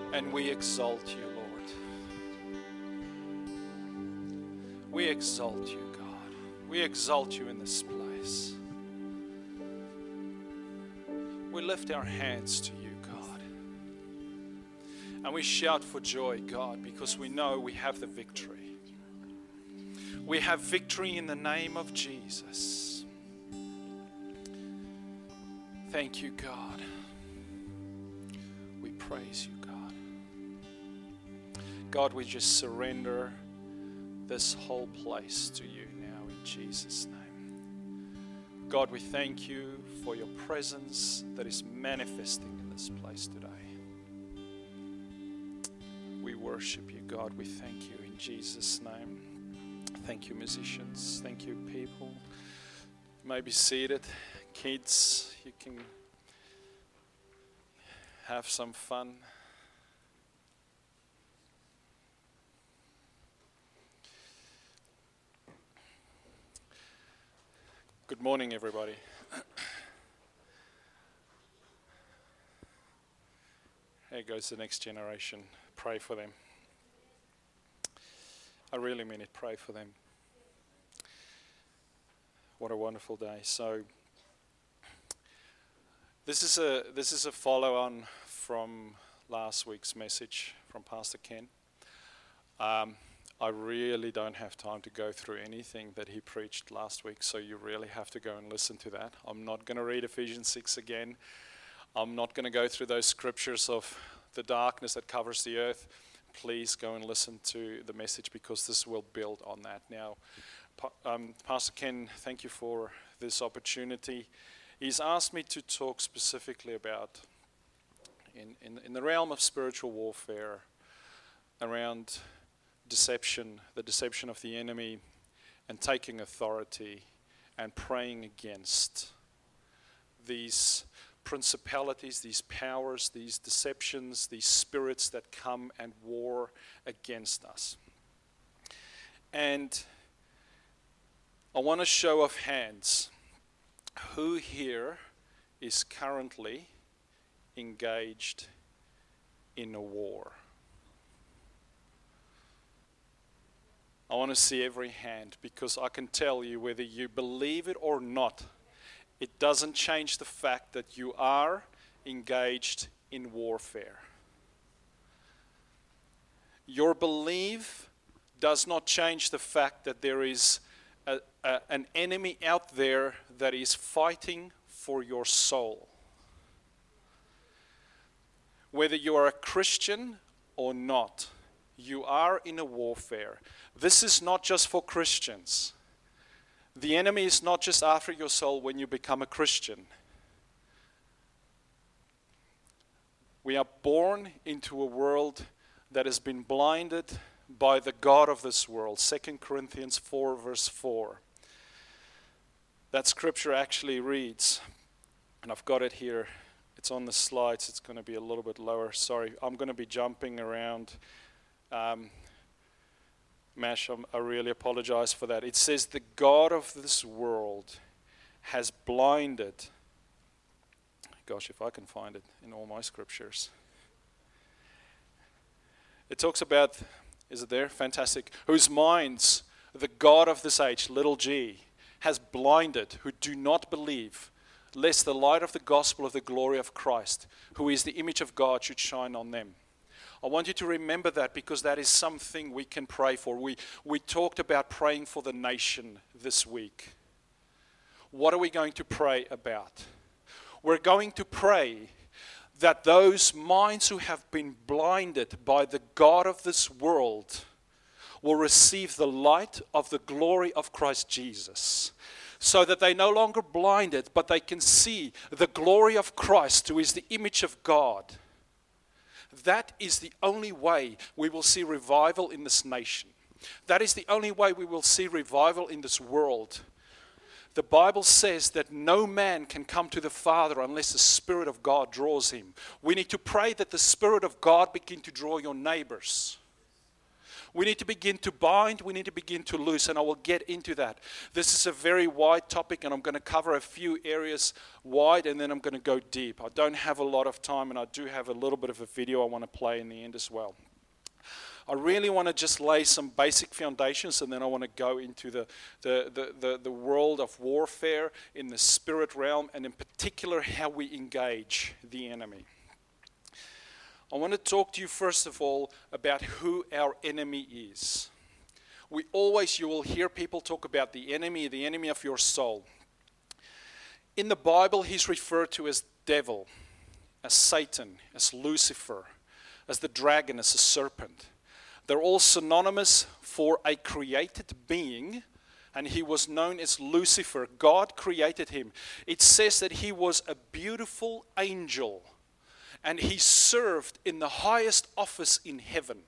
And we exalt you, Lord. We exalt you, God. We exalt you in this place. We lift our hands to you, God. And we shout for joy, God, because we know we have the victory. We have victory in the name of Jesus. Thank you, God. We praise you, God. God, we just surrender this whole place to you now in Jesus' name. God, we thank you for your presence that is manifesting in this place today. We worship you, God. We thank you in Jesus' name. Thank you, musicians. Thank you, people. You may be seated. Kids, you can have some fun. Good morning, everybody. Here goes the next generation. Pray for them. I really mean it. Pray for them. What a wonderful day. So this is a follow-on from last week's message from Pastor Ken. I really don't have time to go through anything that he preached last week, so you really have to go and listen to that. I'm not going to read Ephesians 6 again. I'm not going to go through those scriptures of the darkness that covers the earth. Please go and listen to the message because this will build on that. Now, Pastor Ken, thank you for this opportunity. He's asked me to talk specifically about, in the realm of spiritual warfare, around deception, the deception of the enemy, and taking authority and praying against these principalities, these powers, these deceptions, these spirits that come and war against us. And I want to show of hands who here is currently engaged in a war. I want to see every hand because I can tell you whether you believe it or not, it doesn't change the fact that you are engaged in warfare. Your belief does not change the fact that there is an enemy out there that is fighting for your soul. Whether you are a Christian or not, you are in a warfare. This is not just for Christians. The enemy is not just after your soul when you become a Christian. We are born into a world that has been blinded by the god of this world. 2 Corinthians 4 verse 4. That scripture actually reads, and I've got it here. It's on the slides. It's going to be a little bit lower. Sorry, I'm going to be jumping around. Mash, I really apologize for that. It says the god of this world has blinded. Gosh, if I can find it in all my scriptures. It talks about, is it there? Fantastic. Whose minds the god of this age, little g, has blinded, who do not believe, lest the light of the gospel of the glory of Christ, who is the image of God, should shine on them. I want you to remember that because that is something we can pray for. We talked about praying for the nation this week. What are we going to pray about? We're going to pray that those minds who have been blinded by the god of this world will receive the light of the glory of Christ Jesus, so that they're no longer blinded, but they can see the glory of Christ, who is the image of God. That is the only way we will see revival in this nation. That is the only way we will see revival in this world. The Bible says that no man can come to the Father unless the Spirit of God draws him. We need to pray that the Spirit of God begin to draw your neighbors. We need to begin to bind. We need to begin to loose, and I will get into that. This is a very wide topic, and I'm going to cover a few areas wide, and then I'm going to go deep. I don't have a lot of time, and I do have a little bit of a video I want to play in the end as well. I really want to just lay some basic foundations, and then I want to go into the world of warfare in the spirit realm, and in particular how we engage the enemy. I want to talk to you first of all about who our enemy is. You will hear people talk about the enemy of your soul. In the Bible, he's referred to as devil, as Satan, as Lucifer, as the dragon, as a serpent. They're all synonymous for a created being, and he was known as Lucifer. God created him. It says that he was a beautiful angel, and he served in the highest office in heaven.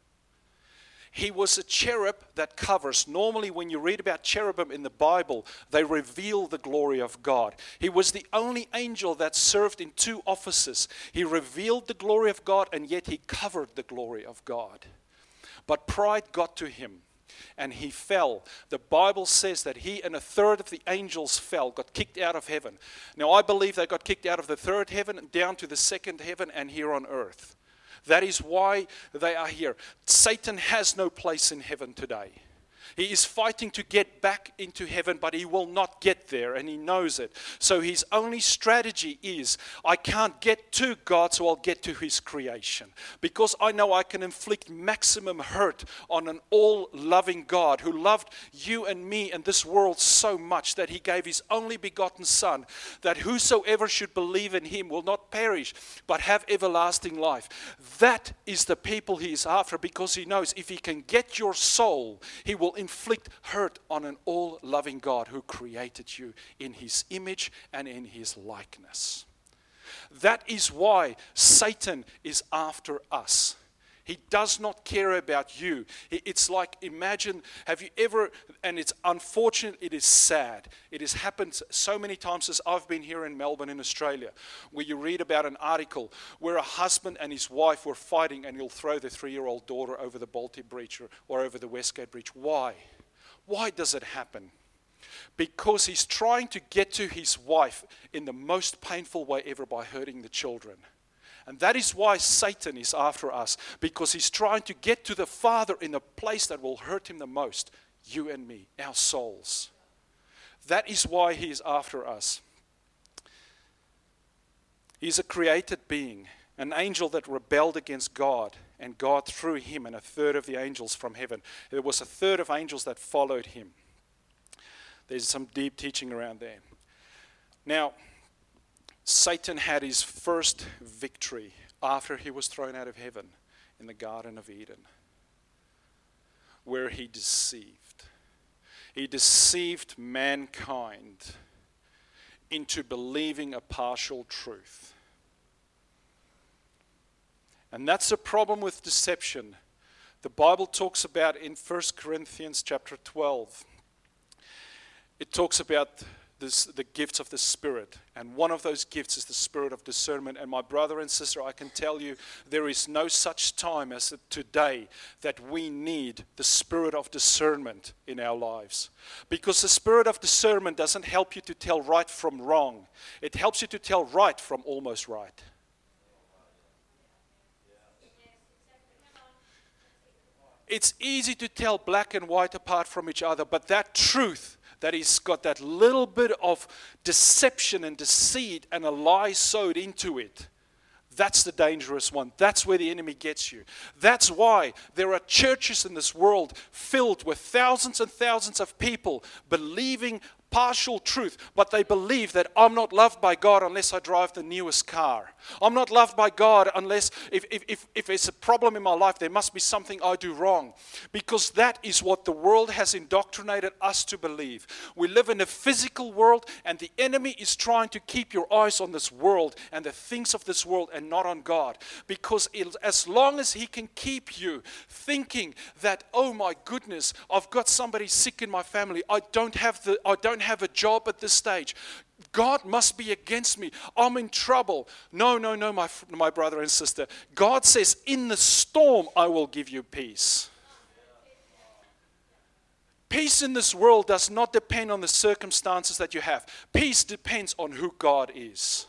He was a cherub that covers. Normally, when you read about cherubim in the Bible, they reveal the glory of God. He was the only angel that served in two offices. He revealed the glory of God, and yet he covered the glory of God. But pride got to him, and he fell. The Bible says that he and a third of the angels fell, got kicked out of heaven. Now, I believe they got kicked out of the third heaven, down to the second heaven, and here on earth. That is why they are here. Satan has no place in heaven today. He is fighting to get back into heaven, but he will not get there, and he knows it. So his only strategy is, I can't get to God, so I'll get to his creation. Because I know I can inflict maximum hurt on an all-loving God who loved you and me and this world so much that he gave his only begotten Son, that whosoever should believe in him will not perish, but have everlasting life. That is the people he is after, because he knows if he can get your soul, he will inflict hurt on an all-loving God who created you in his image and in his likeness. That is why Satan is after us. He does not care about you. It's like, imagine, have you ever, and it's unfortunate, it is sad. It has happened so many times as I've been here in Melbourne in Australia, where you read about an article where a husband and his wife were fighting, and he'll throw the 3-year-old daughter over the Balti Bridge or over the Westgate Bridge. Why? Why does it happen? Because he's trying to get to his wife in the most painful way ever, by hurting the children. And that is why Satan is after us, because he's trying to get to the Father in the place that will hurt him the most, you and me, our souls. That is why he is after us. He's a created being, an angel that rebelled against God, and God threw him and a third of the angels from heaven. There was a third of angels that followed him. There's some deep teaching around there. Now, Satan had his first victory after he was thrown out of heaven in the Garden of Eden, where he deceived. He deceived mankind into believing a partial truth. And that's a problem with deception. The Bible talks about in 1 Corinthians chapter 12, it talks about the gifts of the Spirit, and one of those gifts is the spirit of discernment. And my brother and sister, I can tell you, there is no such time as today that we need the spirit of discernment in our lives, because the spirit of discernment doesn't help you to tell right from wrong. It helps you to tell right from almost right. It's easy to tell black and white apart from each other, but that truth that has got that little bit of deception and deceit and a lie sewed into it, that's the dangerous one. That's where the enemy gets you. That's why there are churches in this world filled with thousands and thousands of people believing partial truth, but they believe that I'm not loved by God unless I drive the newest car. I'm not loved by God unless, if there's a problem in my life, there must be something I do wrong. Because that is what the world has indoctrinated us to believe. We live in a physical world, and the enemy is trying to keep your eyes on this world and the things of this world and not on God. Because as long as he can keep you thinking that, oh my goodness, I've got somebody sick in my family, I don't have a job at this stage, God must be against me, I'm in trouble. No, my brother and sister. God says, in the storm I will give you peace. Peace in this world does not depend on the circumstances that you have. Peace depends on who God is.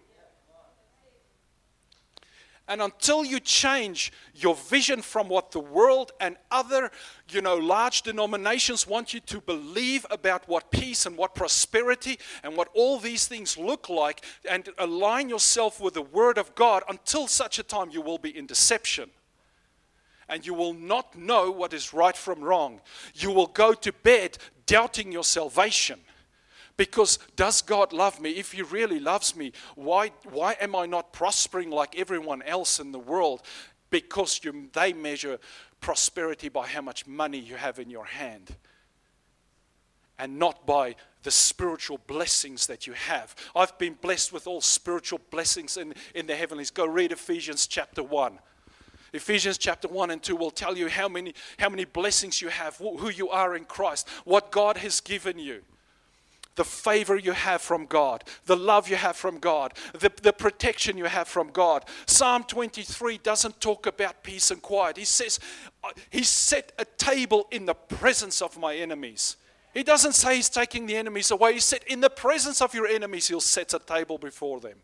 And until you change your vision from what the world and other, large denominations want you to believe about what peace and what prosperity and what all these things look like, and align yourself with the Word of God, until such a time you will be in deception. And you will not know what is right from wrong. You will go to bed doubting your salvation. Because does God love me? If He really loves me, why am I not prospering like everyone else in the world? Because they measure prosperity by how much money you have in your hand, and not by the spiritual blessings that you have. I've been blessed with all spiritual blessings in the heavenlies. Go read Ephesians chapter 1. Ephesians chapter 1 and 2 will tell you how many blessings you have, who you are in Christ, what God has given you. The favor you have from God, the love you have from God, the protection you have from God. Psalm 23 doesn't talk about peace and quiet. He says, He set a table in the presence of my enemies. He doesn't say He's taking the enemies away. He said, in the presence of your enemies, He'll set a table before them.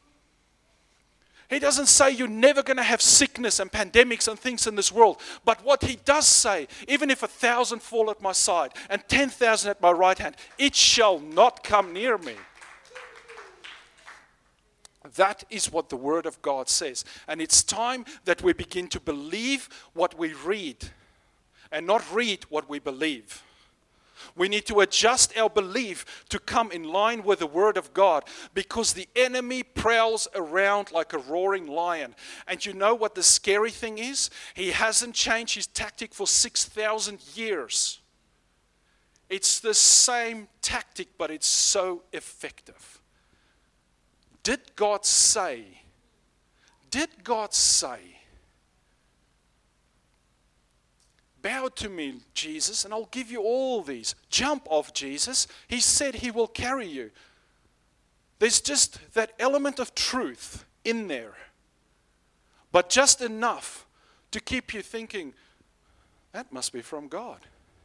He doesn't say you're never going to have sickness and pandemics and things in this world. But what He does say, even if 1,000 fall at my side and 10,000 at my right hand, it shall not come near me. That is what the Word of God says. And it's time that we begin to believe what we read and not read what we believe. We need to adjust our belief to come in line with the Word of God, because the enemy prowls around like a roaring lion. And you know what the scary thing is? He hasn't changed his tactic for 6,000 years. It's the same tactic, but it's so effective. Did God say, bow to me, Jesus, and I'll give you all these? Jump off, Jesus. He said He will carry you. There's just that element of truth in there, but just enough to keep you thinking, that must be from God.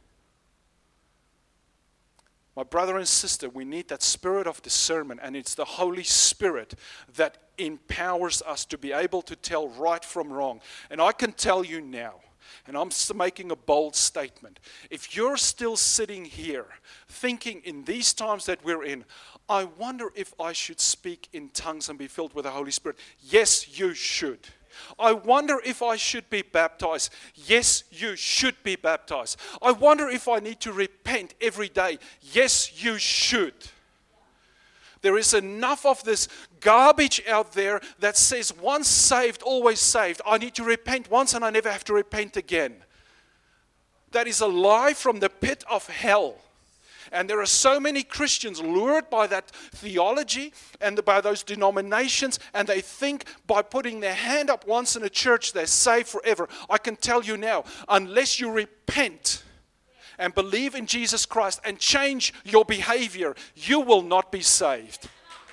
My brother and sister, we need that spirit of discernment, and it's the Holy Spirit that empowers us to be able to tell right from wrong. And I can tell you now, and I'm making a bold statement, if you're still sitting here thinking in these times that we're in, I wonder if I should speak in tongues and be filled with the Holy Spirit. Yes, you should. I wonder if I should be baptized. Yes, you should be baptized. I wonder if I need to repent every day. Yes, you should. There is enough of this garbage out there that says once saved, always saved. I need to repent once and I never have to repent again. That is a lie from the pit of hell. And there are so many Christians lured by that theology and by those denominations, and they think by putting their hand up once in a church, they're saved forever. I can tell you now, unless you repent and believe in Jesus Christ and change your behavior, you will not be saved.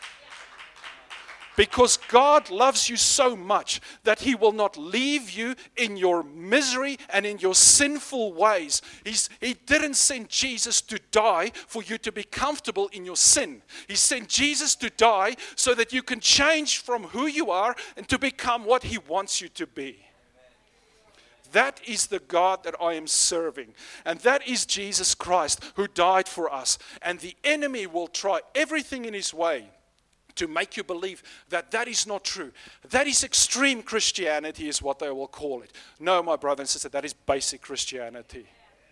Because God loves you so much that He will not leave you in your misery and in your sinful ways. He didn't send Jesus to die for you to be comfortable in your sin. He sent Jesus to die so that you can change from who you are and to become what He wants you to be. That is the God that I am serving. And that is Jesus Christ who died for us. And the enemy will try everything in his way to make you believe that that is not true. That is extreme Christianity is what they will call it. No, my brother and sister, that is basic Christianity.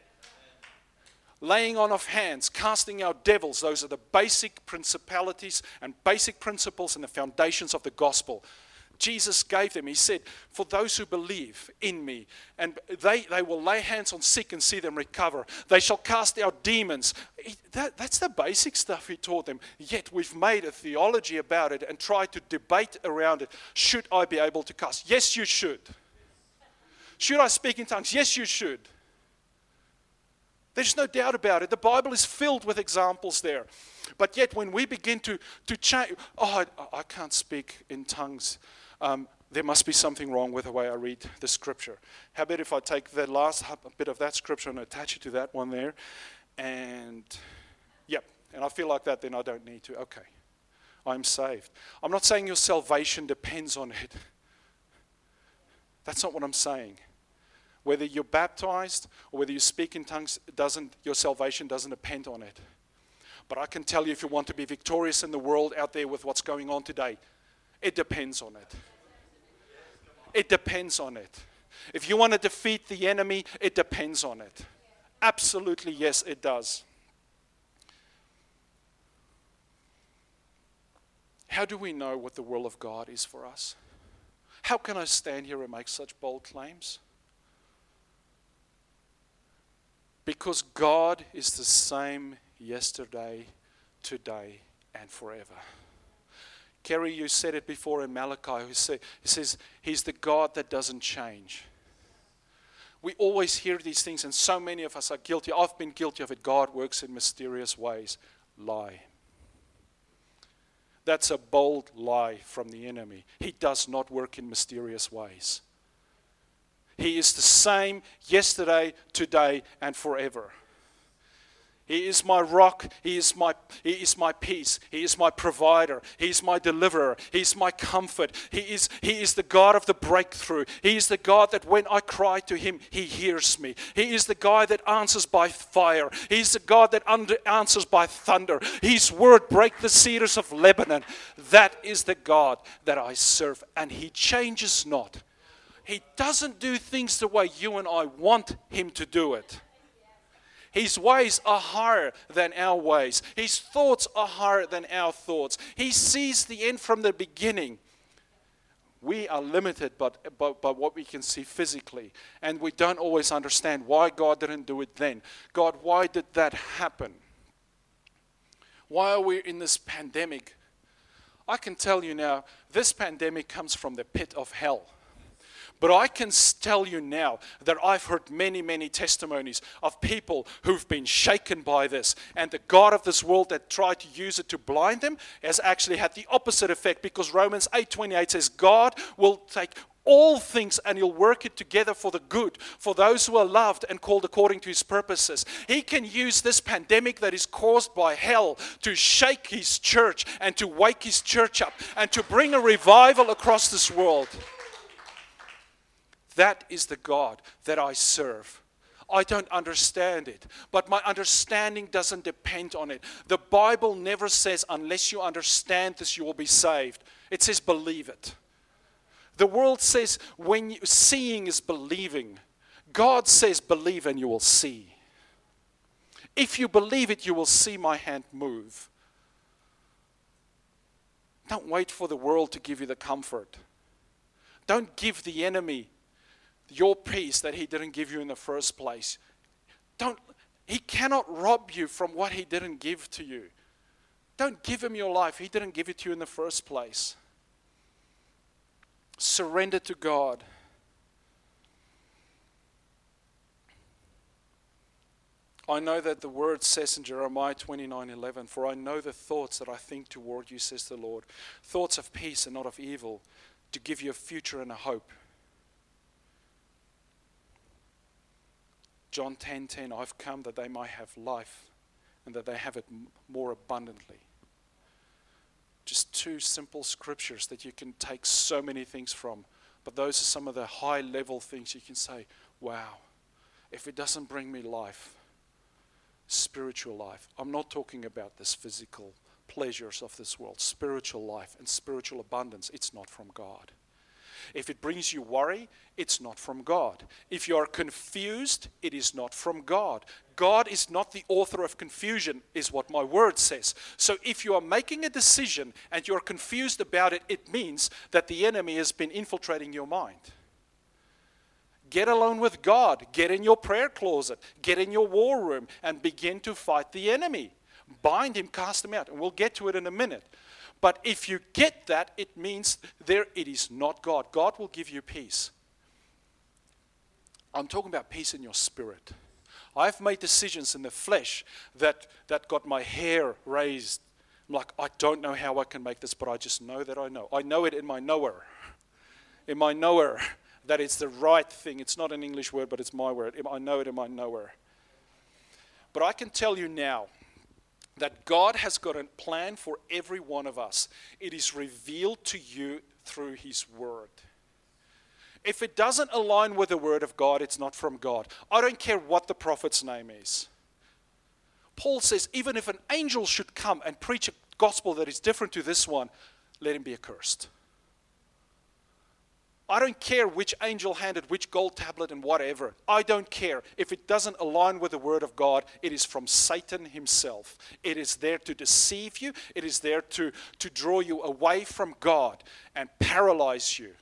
Laying on of hands, casting out devils, those are the basic principalities and basic principles and the foundations of the gospel. Jesus gave them. He said, for those who believe in me, and they will lay hands on sick and see them recover. They shall cast out demons. That's the basic stuff He taught them. Yet we've made a theology about it and tried to debate around it. Should I be able to cast? Yes, you should. Should I speak in tongues? Yes, you should. There's no doubt about it. The Bible is filled with examples there. But yet when we begin to change, I can't speak in tongues there must be something wrong with the way I read the scripture. How about if I take the last bit of that scripture and attach it to that one there? And, yep, and I feel like that, then I don't need to. Okay, I'm saved. I'm not saying your salvation depends on it. That's not what I'm saying. Whether you're baptized or whether you speak in tongues, your salvation doesn't depend on it. But I can tell you, if you want to be victorious in the world out there with what's going on today, it depends on it. It depends on it. If you want to defeat the enemy, it depends on it. Absolutely, yes, it does. How do we know what the will of God is for us? How can I stand here and make such bold claims? Because God is the same yesterday, today, and forever. Kerry, you said it before in Malachi. He says, He's the God that doesn't change. We always hear these things, and so many of us are guilty. I've been guilty of it. God works in mysterious ways. Lie. That's a bold lie from the enemy. He does not work in mysterious ways. He is the same yesterday, today, and forever. He is my rock. He is my peace. He is my provider. He is my deliverer. He is my comfort. He is the God of the breakthrough. He is the God that when I cry to Him, He hears me. He is the God that answers by fire. He is the God that answers by thunder. His word break the cedars of Lebanon. That is the God that I serve, and He changes not. He doesn't do things the way you and I want Him to do it. His ways are higher than our ways. His thoughts are higher than our thoughts. He sees the end from the beginning. We are limited by what we can see physically. And we don't always understand why God didn't do it then. God, why did that happen? Why are we in this pandemic? I can tell you now, this pandemic comes from the pit of hell. But I can tell you now that I've heard many, many testimonies of people who've been shaken by this. And the God of this world that tried to use it to blind them has actually had the opposite effect, because Romans 8:28 says God will take all things and He'll work it together for the good, for those who are loved and called according to His purposes. He can use this pandemic that is caused by hell to shake His church and to wake His church up and to bring a revival across this world. That is the God that I serve. I don't understand it, but my understanding doesn't depend on it. The Bible never says, unless you understand this, you will be saved. It says, believe it. The world says, seeing is believing. God says, believe and you will see. If you believe it, you will see my hand move. Don't wait for the world to give you the comfort. Don't give the enemy your peace that he didn't give you in the first place. He cannot rob you from what he didn't give to you. Don't give him your life. He didn't give it to you in the first place. Surrender to God. I know that the word says in Jeremiah 29:11, for I know the thoughts that I think toward you, says the Lord. Thoughts of peace and not of evil, to give you a future and a hope. John 10:10, I've come that they might have life and that they have it more abundantly. Just two simple scriptures that you can take so many things from. But those are some of the high level things you can say, wow, if it doesn't bring me life, spiritual life. I'm not talking about this physical pleasures of this world. Spiritual life and spiritual abundance, it's not from God. If it brings you worry, it's not from God. If you are confused, it is not from God. God is not the author of confusion, is what my word says. So if you are making a decision and you're confused about it, it means that the enemy has been infiltrating your mind. Get alone with God. Get in your prayer closet. Get in your war room and begin to fight the enemy. Bind him, cast him out. And we'll get to it in a minute. But if you get that, it means it is not God. God will give you peace. I'm talking about peace in your spirit. I've made decisions in the flesh that got my hair raised. I'm like, I don't know how I can make this, but I just know that I know. I know it in my knower. in my knower that it's the right thing. It's not an English word, but it's my word. I know it in my knower. But I can tell you now that God has got a plan for every one of us. It is revealed to you through His Word. If it doesn't align with the Word of God, it's not from God. I don't care what the prophet's name is. Paul says, even if an angel should come and preach a gospel that is different to this one, let him be accursed. I don't care which angel handed which gold tablet and whatever. I don't care. If it doesn't align with the Word of God, it is from Satan himself. It is there to deceive you. It is there to draw you away from God and paralyze you.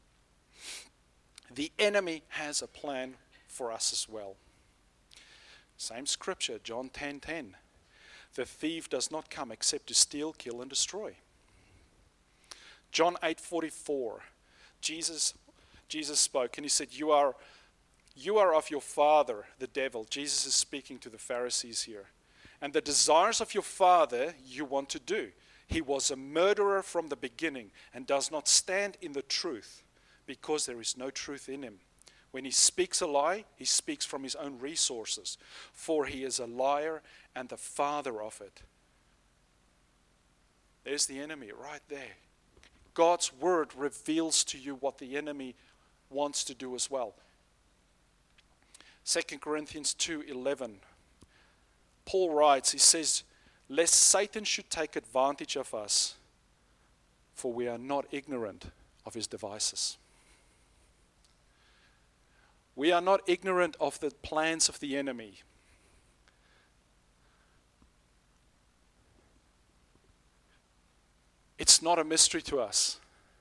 The enemy has a plan for us as well. Same scripture, John 10:10. The thief does not come except to steal, kill, and destroy. John 8:44. Jesus spoke and he said, you are of your father, the devil. Jesus is speaking to the Pharisees here. And the desires of your father you want to do. He was a murderer from the beginning and does not stand in the truth because there is no truth in him. When he speaks a lie, he speaks from his own resources, for he is a liar and the father of it. There's the enemy right there. God's word reveals to you what the enemy wants to do as well. 2 Corinthians 2:11. Paul writes, he says, lest Satan should take advantage of us, for we are not ignorant of his devices. We are not ignorant of the plans of the enemy. It's not a mystery to us.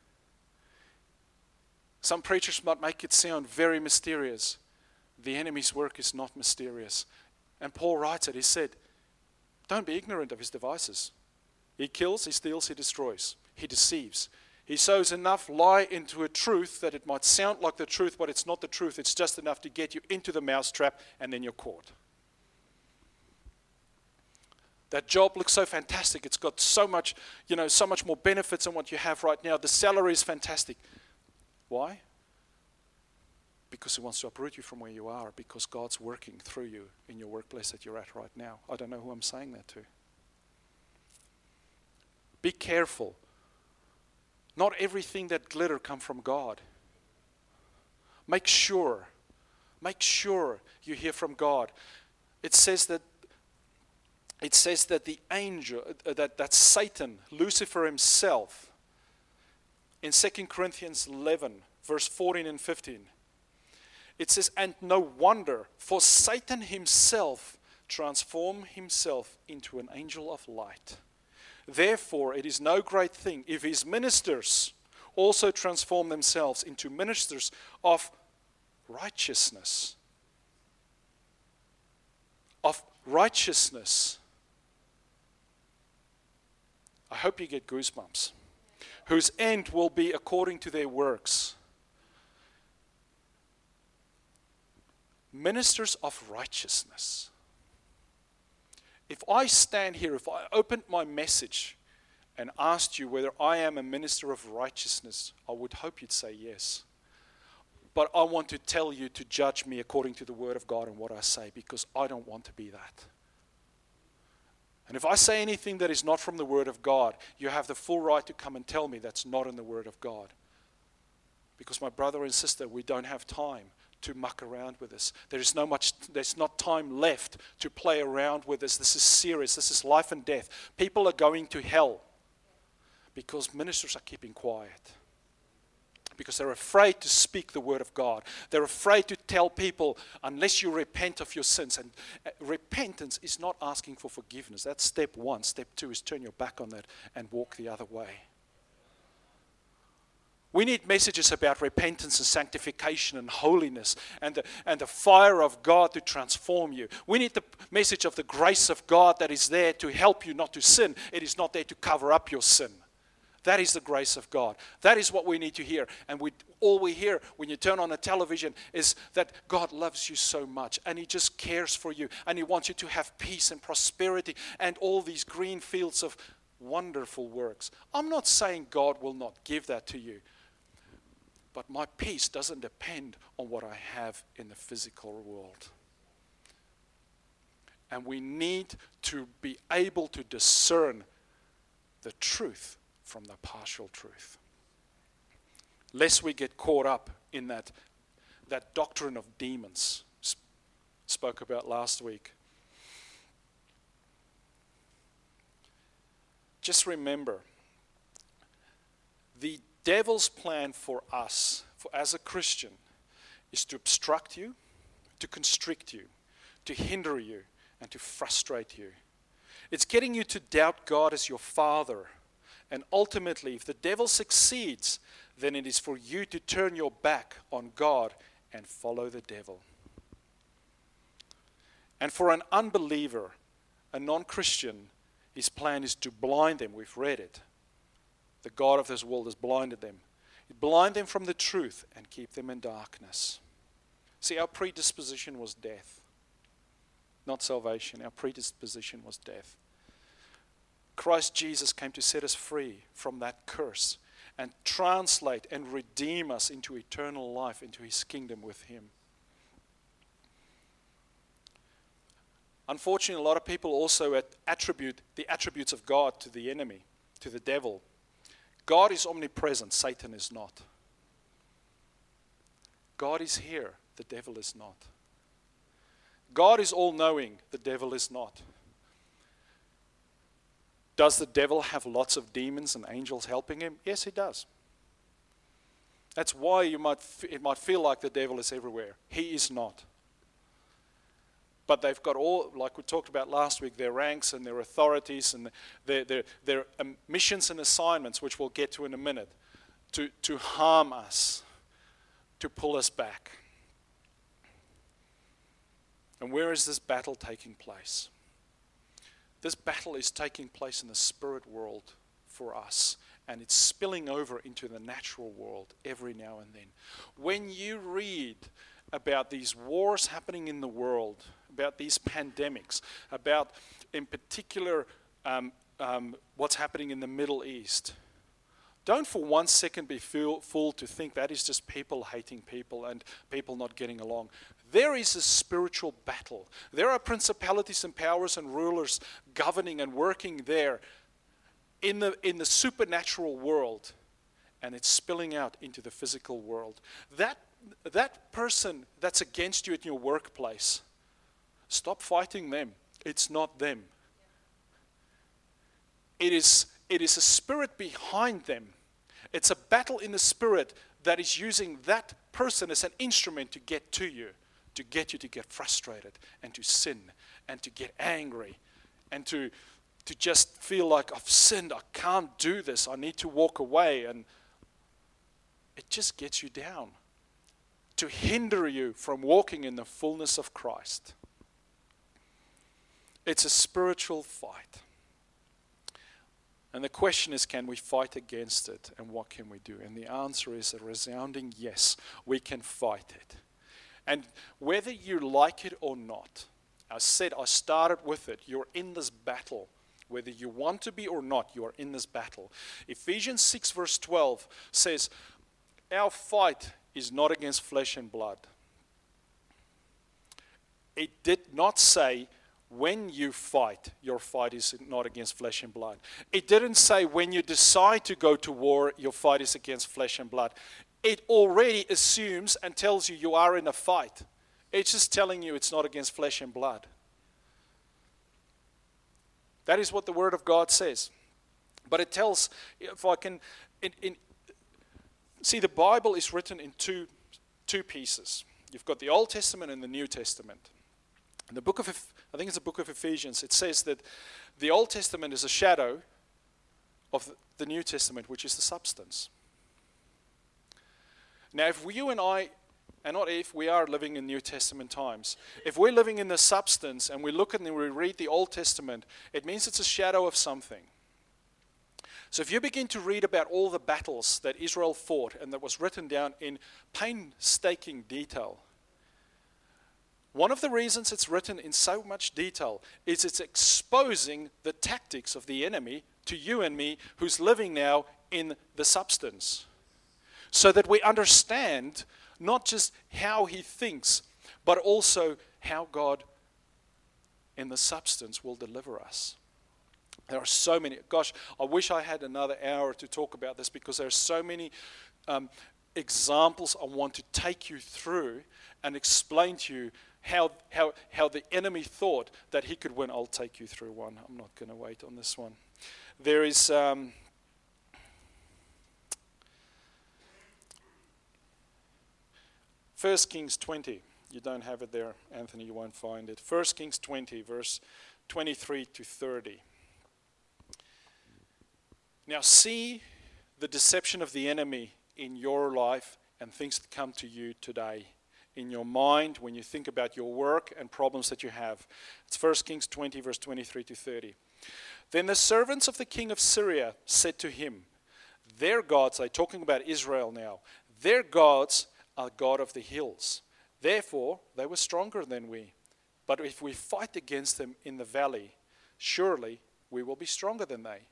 Some preachers might make it sound very mysterious. The enemy's work is not mysterious. And Paul writes it. He said, don't be ignorant of his devices. He kills, he steals, he destroys. He deceives. He sows enough lie into a truth that it might sound like the truth, but it's not the truth. It's just enough to get you into the mousetrap, and then you're caught. That job looks so fantastic. It's got so much, so much more benefits than what you have right now. The salary is fantastic. Why? Because he wants to uproot you from where you are, because God's working through you in your workplace that you're at right now. I don't know who I'm saying that to. Be careful. Not everything that glitter comes from God. Make sure you hear from God. It says that the angel, that Satan, Lucifer himself, in 2 Corinthians 11, verse 14 and 15, it says, and no wonder, for Satan himself transformed himself into an angel of light. Therefore, it is no great thing if his ministers also transform themselves into ministers of righteousness. Of righteousness. I hope you get goosebumps. Whose end will be according to their works. Ministers of righteousness. If I stand here, if I opened my message and asked you whether I am a minister of righteousness, I would hope you'd say yes. But I want to tell you to judge me according to the Word of God and what I say, because I don't want to be that. And if I say anything that is not from the Word of God, you have the full right to come and tell me that's not in the Word of God. Because my brother and sister, we don't have time to muck around with this. There's not time left to play around with this. This is serious. This is life and death. People are going to hell because ministers are keeping quiet. Because they're afraid to speak the word of God. They're afraid to tell people unless you repent of your sins. And repentance is not asking for forgiveness. That's step one. Step two is turn your back on that and walk the other way. We need messages about repentance and sanctification and holiness and the fire of God to transform you. We need the message of the grace of God that is there to help you not to sin. It is not there to cover up your sin. That is the grace of God. That is what we need to hear. And all we hear when you turn on a television is that God loves you so much and He just cares for you and He wants you to have peace and prosperity and all these green fields of wonderful works. I'm not saying God will not give that to you. But my peace doesn't depend on what I have in the physical world. And we need to be able to discern the truth from the partial truth. Lest we get caught up in that doctrine of demons spoke about last week. Just remember, the devil's plan for us, as a Christian, is to obstruct you, to constrict you, to hinder you, and to frustrate you. It's getting you to doubt God as your Father. And ultimately, if the devil succeeds, then it is for you to turn your back on God and follow the devil. And for an unbeliever, a non-Christian, his plan is to blind them. We've read it. The God of this world has blinded them. Blind them from the truth and keep them in darkness. See, our predisposition was death, not salvation. Our predisposition was death. Christ Jesus came to set us free from that curse and translate and redeem us into eternal life, into his kingdom with him. Unfortunately, a lot of people also attribute the attributes of God to the enemy, to the devil. God is omnipresent, Satan is not. God is here, the devil is not. God is all-knowing, the devil is not. Does the devil have lots of demons and angels helping him? Yes, he does. That's why it might feel like the devil is everywhere. He is not. But they've got all, like we talked about last week, their ranks and their authorities and their missions and assignments, which we'll get to in a minute, to harm us, to pull us back. And where is this battle taking place? This battle is taking place in the spirit world for us, and it's spilling over into the natural world every now and then. When you read about these wars happening in the world, about these pandemics, about in particular what's happening in the Middle East, don't for 1 second be fooled to think that is just people hating people and people not getting along. There is a spiritual battle. There are principalities and powers and rulers governing and working there in the supernatural world, and it's spilling out into the physical world. That person that's against you at your workplace, stop fighting them. It's not them. It is a spirit behind them. It's a battle in the spirit that is using that person as an instrument to get to you, to get you to get frustrated and to sin and to get angry and to just feel like I've sinned, I can't do this, I need to walk away, and it just gets you down to hinder you from walking in the fullness of Christ. It's a spiritual fight. And the question is, can we fight against it, and what can we do? And the answer is a resounding yes, we can fight it. And whether you like it or not, I started with it, you're in this battle. Whether you want to be or not, you are in this battle. Ephesians 6 verse 12 says, our fight is not against flesh and blood. It did not say, when you fight, your fight is not against flesh and blood. It didn't say when you decide to go to war, your fight is against flesh and blood. It already assumes and tells you you are in a fight. It's just telling you it's not against flesh and blood. That is what the Word of God says. But it tells, if I can, see, the Bible is written in two pieces. You've got the Old Testament and the New Testament. In the book of, I think it's the book of Ephesians, it says that the Old Testament is a shadow of the New Testament, which is the substance. Now, if you and I, and not if, we are living in New Testament times. If we're living in the substance and we look and we read the Old Testament, it means it's a shadow of something. So if you begin to read about all the battles that Israel fought and that was written down in painstaking detail, one of the reasons it's written in so much detail is it's exposing the tactics of the enemy to you and me who's living now in the substance. so that we understand not just how he thinks, but also how God in the substance will deliver us. There are so many. Gosh, I wish I had another hour to talk about this, because there are so many examples I want to take you through and explain to you how the enemy thought that he could win. I'll take you through one. I'm not going to wait on this one. There is 1 Kings 20. You don't have it there, Anthony, you won't find it. 1 Kings 20, verse 23 to 30. Now see the deception of the enemy in your life and things that come to you today. In your mind, when you think about your work and problems that you have. It's 1 Kings 20, verse 23 to 30. Then the servants of the king of Syria said to him, their gods, they're talking about Israel now, their gods are God of the hills. Therefore, they were stronger than we. But if we fight against them in the valley, surely we will be stronger than they.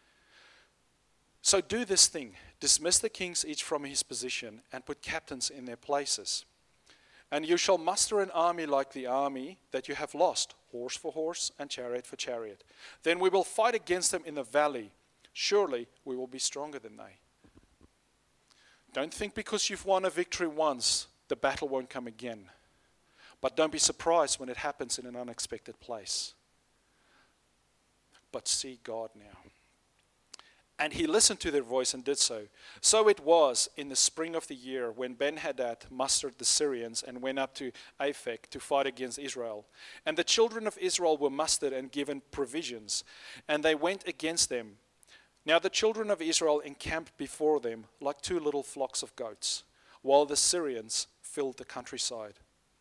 So do this thing, dismiss the kings each from his position and put captains in their places. And you shall muster an army like the army that you have lost, horse for horse and chariot for chariot. Then we will fight against them in the valley. Surely we will be stronger than they. Don't think because you've won a victory once, the battle won't come again. But don't be surprised when it happens in an unexpected place. But see God now. And he listened to their voice and did so. So it was in the spring of the year when Ben-Hadad mustered the Syrians and went up to Aphek to fight against Israel. And the children of Israel were mustered and given provisions, and they went against them. Now the children of Israel encamped before them like two little flocks of goats, while the Syrians filled the countryside.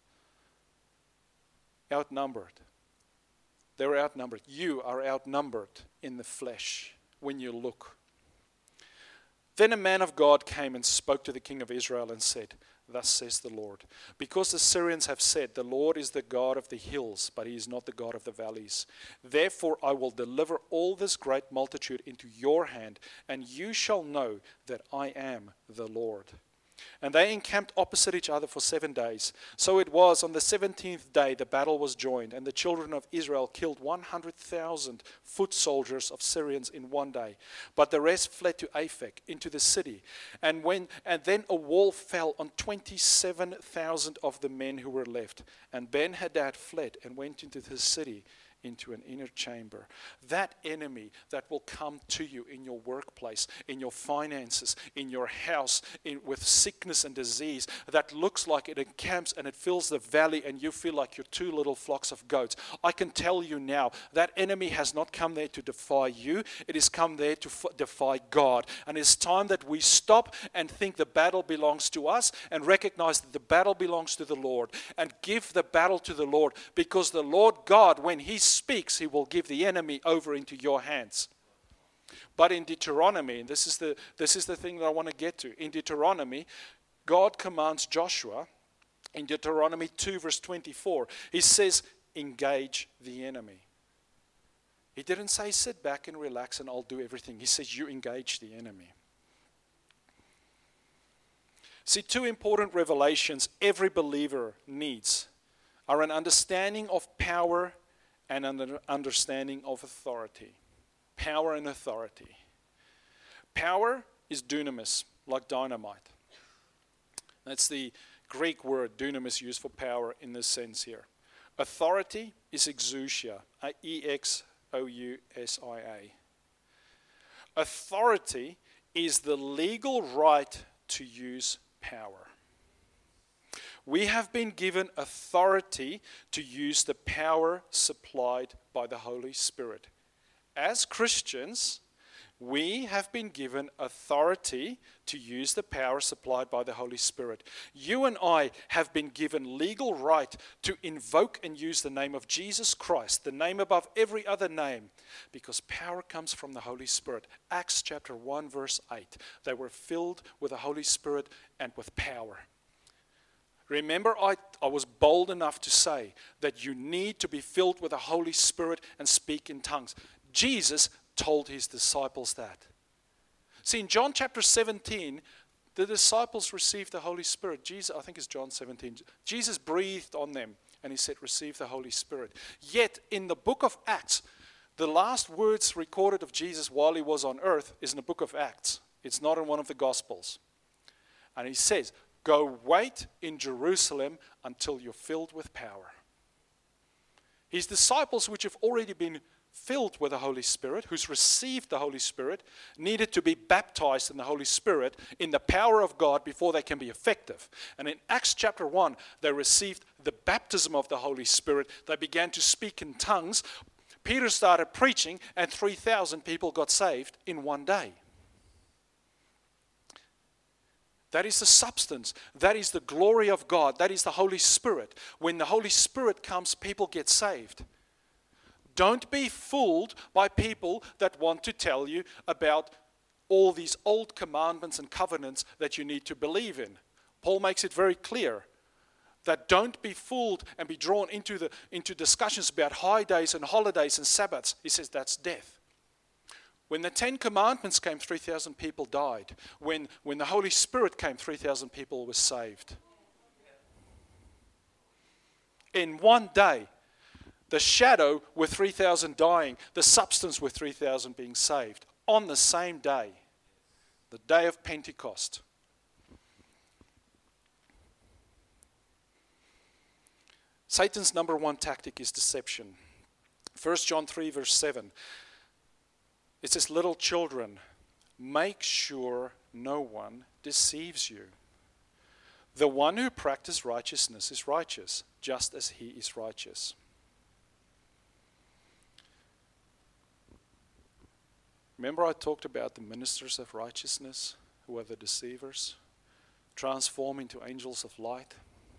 Outnumbered. They were outnumbered. You are outnumbered in the flesh when you look. Then a man of God came and spoke to the king of Israel and said, thus says the Lord, because the Syrians have said, the Lord is the God of the hills, but he is not the God of the valleys. Therefore I will deliver all this great multitude into your hand, and you shall know that I am the Lord. And they encamped opposite each other for 7 days. So it was on the 17th day the battle was joined, and the children of Israel killed 100,000 foot soldiers of Syrians in one day. But the rest fled to Aphek into the city. And then a wall fell on 27,000 of the men who were left. And Ben-Hadad fled and went into the city, into an inner chamber. That enemy that will come to you in your workplace, in your finances, in your house, with sickness and disease, that looks like it encamps and it fills the valley and you feel like you're two little flocks of goats. I can tell you now, that enemy has not come there to defy you. It has come there to defy God. And it's time that we stop and think the battle belongs to us and recognize that the battle belongs to the Lord, and give the battle to the Lord, because the Lord God, when he speaks, he will give the enemy over into your hands. But in Deuteronomy, and this is the thing that I want to get to. In Deuteronomy, God commands Joshua, in Deuteronomy 2 verse 24, he says, engage the enemy. He didn't say sit back and relax and I'll do everything. He says you engage the enemy. See, two important revelations every believer needs are an understanding of power and an understanding of authority. Power and authority. Power is dunamis, like dynamite. That's the Greek word dunamis used for power in this sense here. Authority is exousia, E-X-O-U-S-I-A. Authority is the legal right to use power. We have been given authority to use the power supplied by the Holy Spirit. As Christians, we have been given authority to use the power supplied by the Holy Spirit. You and I have been given legal right to invoke and use the name of Jesus Christ, the name above every other name, because power comes from the Holy Spirit. Acts chapter 1 verse 8. They were filled with the Holy Spirit and with power. Remember, I was bold enough to say that you need to be filled with the Holy Spirit and speak in tongues. Jesus told his disciples that. See, in John chapter 17, the disciples received the Holy Spirit. Jesus, I think it's John 17. Jesus breathed on them and he said, receive the Holy Spirit. Yet in the book of Acts, the last words recorded of Jesus while he was on earth is in the book of Acts. It's not in one of the Gospels. And he says, go wait in Jerusalem until you're filled with power. His disciples, which have already been filled with the Holy Spirit, who's received the Holy Spirit, needed to be baptized in the Holy Spirit in the power of God before they can be effective. And in Acts chapter 1, they received the baptism of the Holy Spirit. They began to speak in tongues. Peter started preaching, and 3,000 people got saved in one day. That is the substance. That is the glory of God. That is the Holy Spirit. When the Holy Spirit comes, people get saved. Don't be fooled by people that want to tell you about all these old commandments and covenants that you need to believe in. Paul makes it very clear that don't be fooled and be drawn into discussions about high days and holidays and Sabbaths. He says that's death. When the 10 Commandments came, 3,000 people died. When the Holy Spirit came, 3,000 people were saved. In one day, the shadow with 3,000 dying, the substance with 3,000 being saved. On the same day, the day of Pentecost. Satan's number one tactic is deception. 1 John 3 verse 7. It says, little children, make sure no one deceives you. The one who practices righteousness is righteous, just as he is righteous. Remember I talked about the ministers of righteousness, who are the deceivers, transform into angels of light?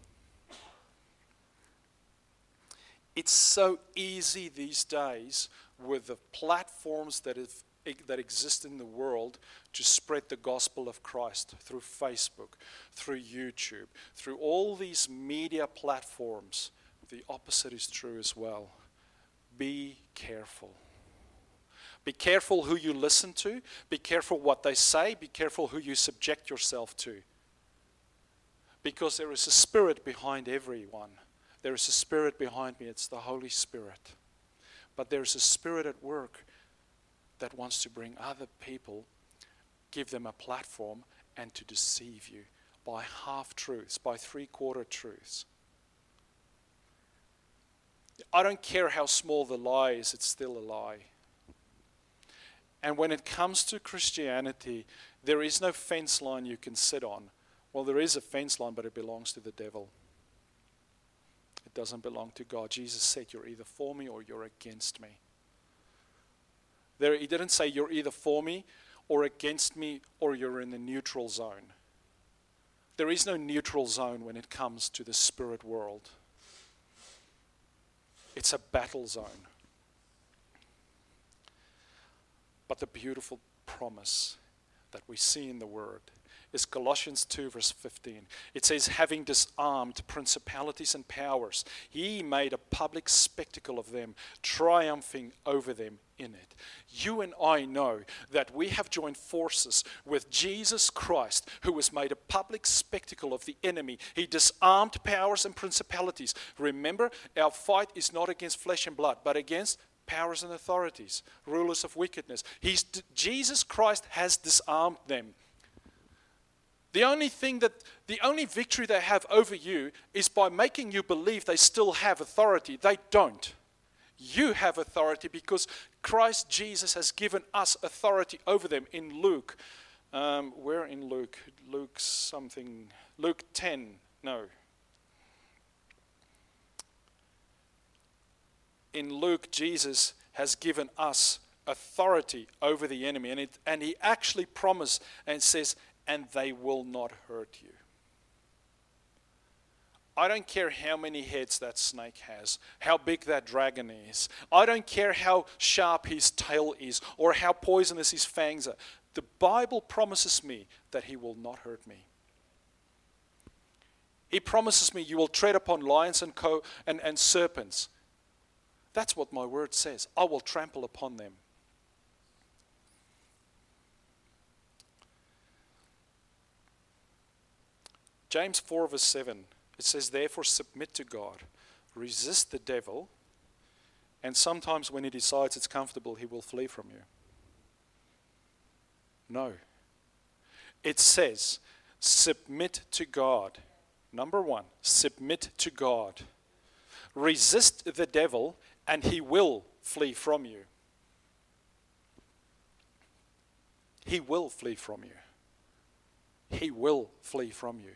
It's so easy these days with the platforms that exist in the world to spread the gospel of Christ through Facebook, through YouTube, through all these media platforms. The opposite is true as well. Be careful. Be careful who you listen to. Be careful what they say. Be careful who you subject yourself to. Because there is a spirit behind everyone. There is a spirit behind me. It's the Holy Spirit. But there is a spirit at work that wants to bring other people, give them a platform, and to deceive you by half-truths, by three-quarter truths. I don't care how small the lie is, it's still a lie. And when it comes to Christianity, there is no fence line you can sit on. Well, there is a fence line, but it belongs to the devil. It doesn't belong to God. Jesus said, you're either for me or you're against me. He didn't say you're either for me or against me or you're in the neutral zone. There is no neutral zone when it comes to the spirit world. It's a battle zone. But the beautiful promise that we see in the Word is Colossians 2 verse 15. It says, having disarmed principalities and powers, he made a public spectacle of them, triumphing over them in it. You and I know that we have joined forces with Jesus Christ, who has made a public spectacle of the enemy. He disarmed powers and principalities. Remember, our fight is not against flesh and blood, but against powers and authorities, rulers of wickedness. Jesus Christ has disarmed them. The only victory they have over you is by making you believe they still have authority. They don't. You have authority because Christ Jesus has given us authority over them. In Luke, where in Luke? Luke 10, no. In Luke, Jesus has given us authority over the enemy. And he actually promised and says, and they will not hurt you. I don't care how many heads that snake has, how big that dragon is. I don't care how sharp his tail is or how poisonous his fangs are. The Bible promises me that he will not hurt me. He promises me you will tread upon lions and serpents. That's what my word says. I will trample upon them. James 4 verse 7, it says, therefore submit to God, resist the devil, and sometimes when he decides it's comfortable, he will flee from you. No. It says, submit to God. Number one, submit to God. Resist the devil, and he will flee from you. He will flee from you. He will flee from you.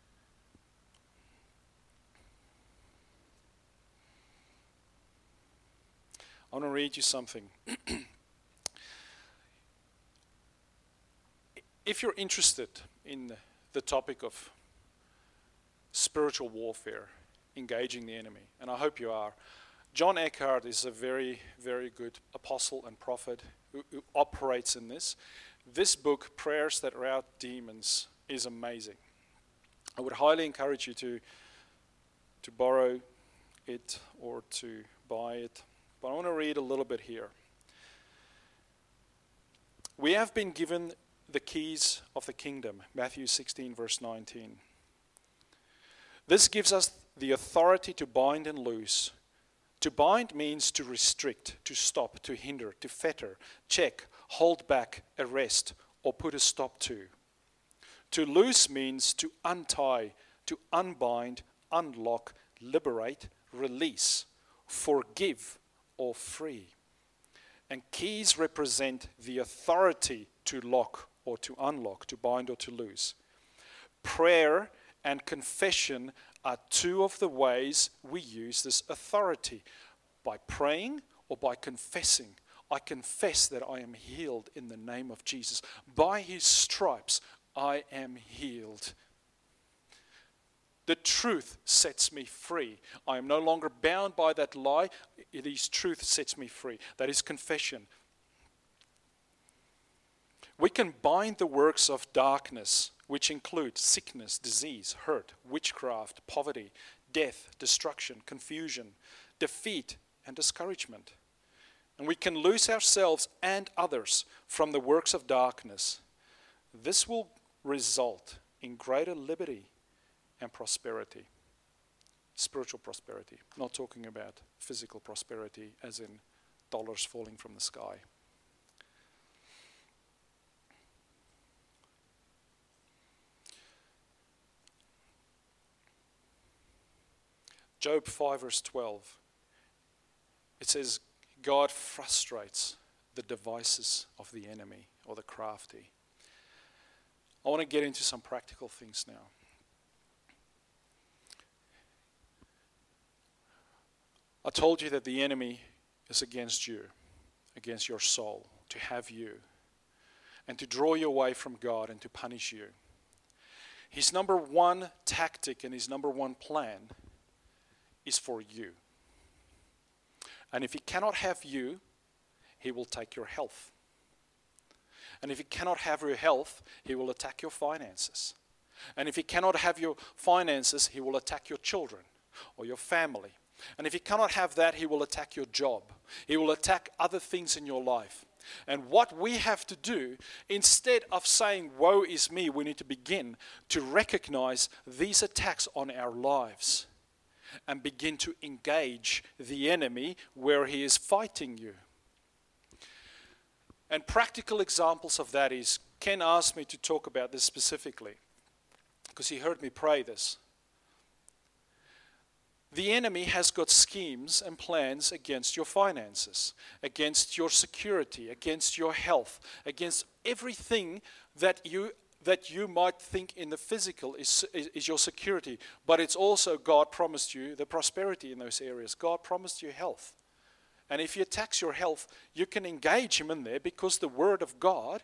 I want to read you something. If you're interested in the topic of spiritual warfare, engaging the enemy, and I hope you are, John Eckhart is a very, very good apostle and prophet who operates in this. This book, Prayers That Rout Demons, is amazing. I would highly encourage you to borrow it or to buy it. But I want to read a little bit here. We have been given the keys of the kingdom, Matthew 16, verse 19. This gives us the authority to bind and loose. To bind means to restrict, to stop, to hinder, to fetter, check, hold back, arrest, or put a stop to. To loose means to untie, to unbind, unlock, liberate, release, forgive, or free. And keys represent the authority to lock or to unlock, to bind or to loose. Prayer and confession are two of the ways we use this authority. By praying or by confessing. I confess that I am healed in the name of Jesus. By his stripes, I am healed. The truth sets me free. I am no longer bound by that lie. His truth sets me free. That is confession. We can bind the works of darkness, which include sickness, disease, hurt, witchcraft, poverty, death, destruction, confusion, defeat, and discouragement. And we can loose ourselves and others from the works of darkness. This will result in greater liberty and prosperity. Spiritual prosperity. Not talking about physical prosperity as in dollars falling from the sky. Job 5 verse 12. It says, God frustrates the devices of the enemy or the crafty. I want to get into some practical things now. I told you that the enemy is against you, against your soul, to have you, and to draw you away from God and to punish you. His number one tactic and his number one plan is for you. And if he cannot have you, he will take your health. And if he cannot have your health, he will attack your finances. And if he cannot have your finances, he will attack your children or your family. And if he cannot have that, he will attack your job. He will attack other things in your life. And what we have to do, instead of saying, woe is me, we need to begin to recognize these attacks on our lives and begin to engage the enemy where he is fighting you. And practical examples of that is, Ken asked me to talk about this specifically because he heard me pray this. The enemy has got schemes and plans against your finances, against your security, against your health, against everything that you might think in the physical is your security. But it's also God promised you the prosperity in those areas. God promised you health. And if he attacks your health, you can engage him in there because the Word of God,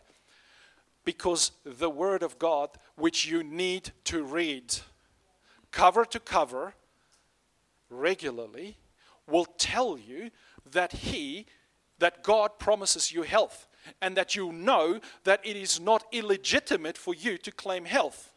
which you need to read cover to cover regularly, will tell you that God promises you health, and that you know that it is not illegitimate for you to claim health.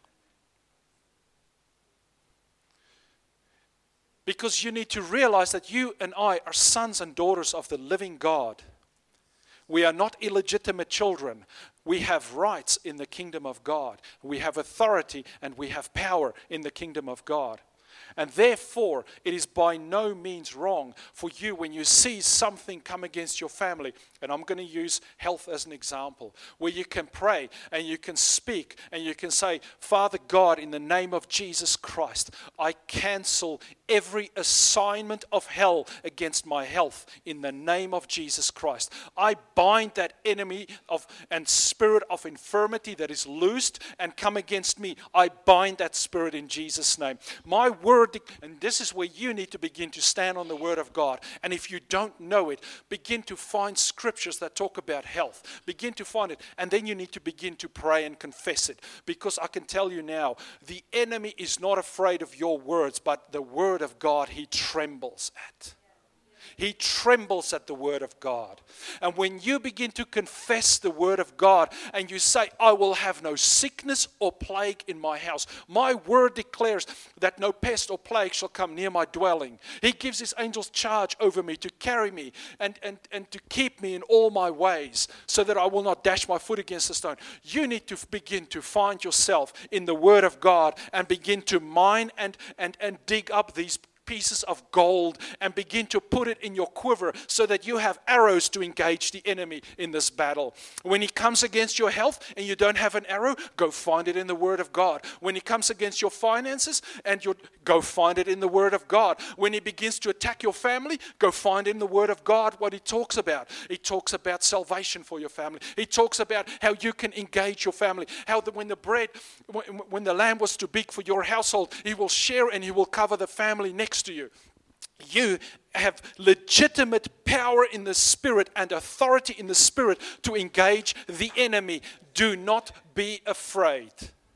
Because you need to realize that you and I are sons and daughters of the living God. We are not illegitimate children. We have rights in the kingdom of God. We have authority and we have power in the kingdom of God. And therefore, it is by no means wrong for you when you see something come against your family. And I'm going to use health as an example, where you can pray and you can speak and you can say, Father God, in the name of Jesus Christ, I cancel every assignment of hell against my health in the name of Jesus Christ. I bind that enemy and spirit of infirmity that is loosed and come against me. I bind that spirit in Jesus' name. My word, and this is where you need to begin to stand on the word of God. And if you don't know it, begin to find scriptures that talk about health. Begin to find it. And then you need to begin to pray and confess it. Because I can tell you now, the enemy is not afraid of your words, but the word of God he trembles at. He trembles at the word of God. And when you begin to confess the word of God and you say, I will have no sickness or plague in my house. My word declares that no pest or plague shall come near my dwelling. He gives his angels charge over me to carry me and to keep me in all my ways so that I will not dash my foot against a stone. You need to begin to find yourself in the word of God and begin to mine and dig up these pieces of gold and begin to put it in your quiver so that you have arrows to engage the enemy in this battle. When he comes against your health and you don't have an arrow, go find it in the word of God. When he comes against your finances and you go find it in the word of God. When he begins to attack your family, go find in the word of God what he talks about. He talks about salvation for your family. He talks about how you can engage your family. How when the lamb was too big for your household, he will share and he will cover the family next to you. You have legitimate power in the spirit and authority in the spirit to engage the enemy. Do not be afraid.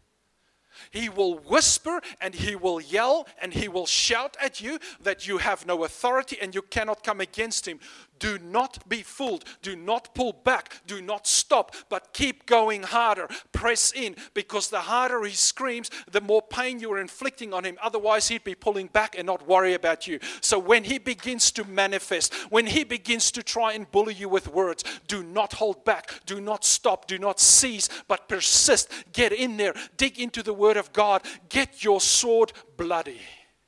He will whisper and he will yell and he will shout at you that you have no authority and you cannot come against him. Do not be fooled. Do not pull back. Do not stop, but keep going harder. Press in, because the harder he screams, the more pain you are inflicting on him. Otherwise, he'd be pulling back and not worry about you. So when he begins to manifest, when he begins to try and bully you with words, do not hold back. Do not stop. Do not cease, but persist. Get in there. Dig into the word of God. Get your sword bloody.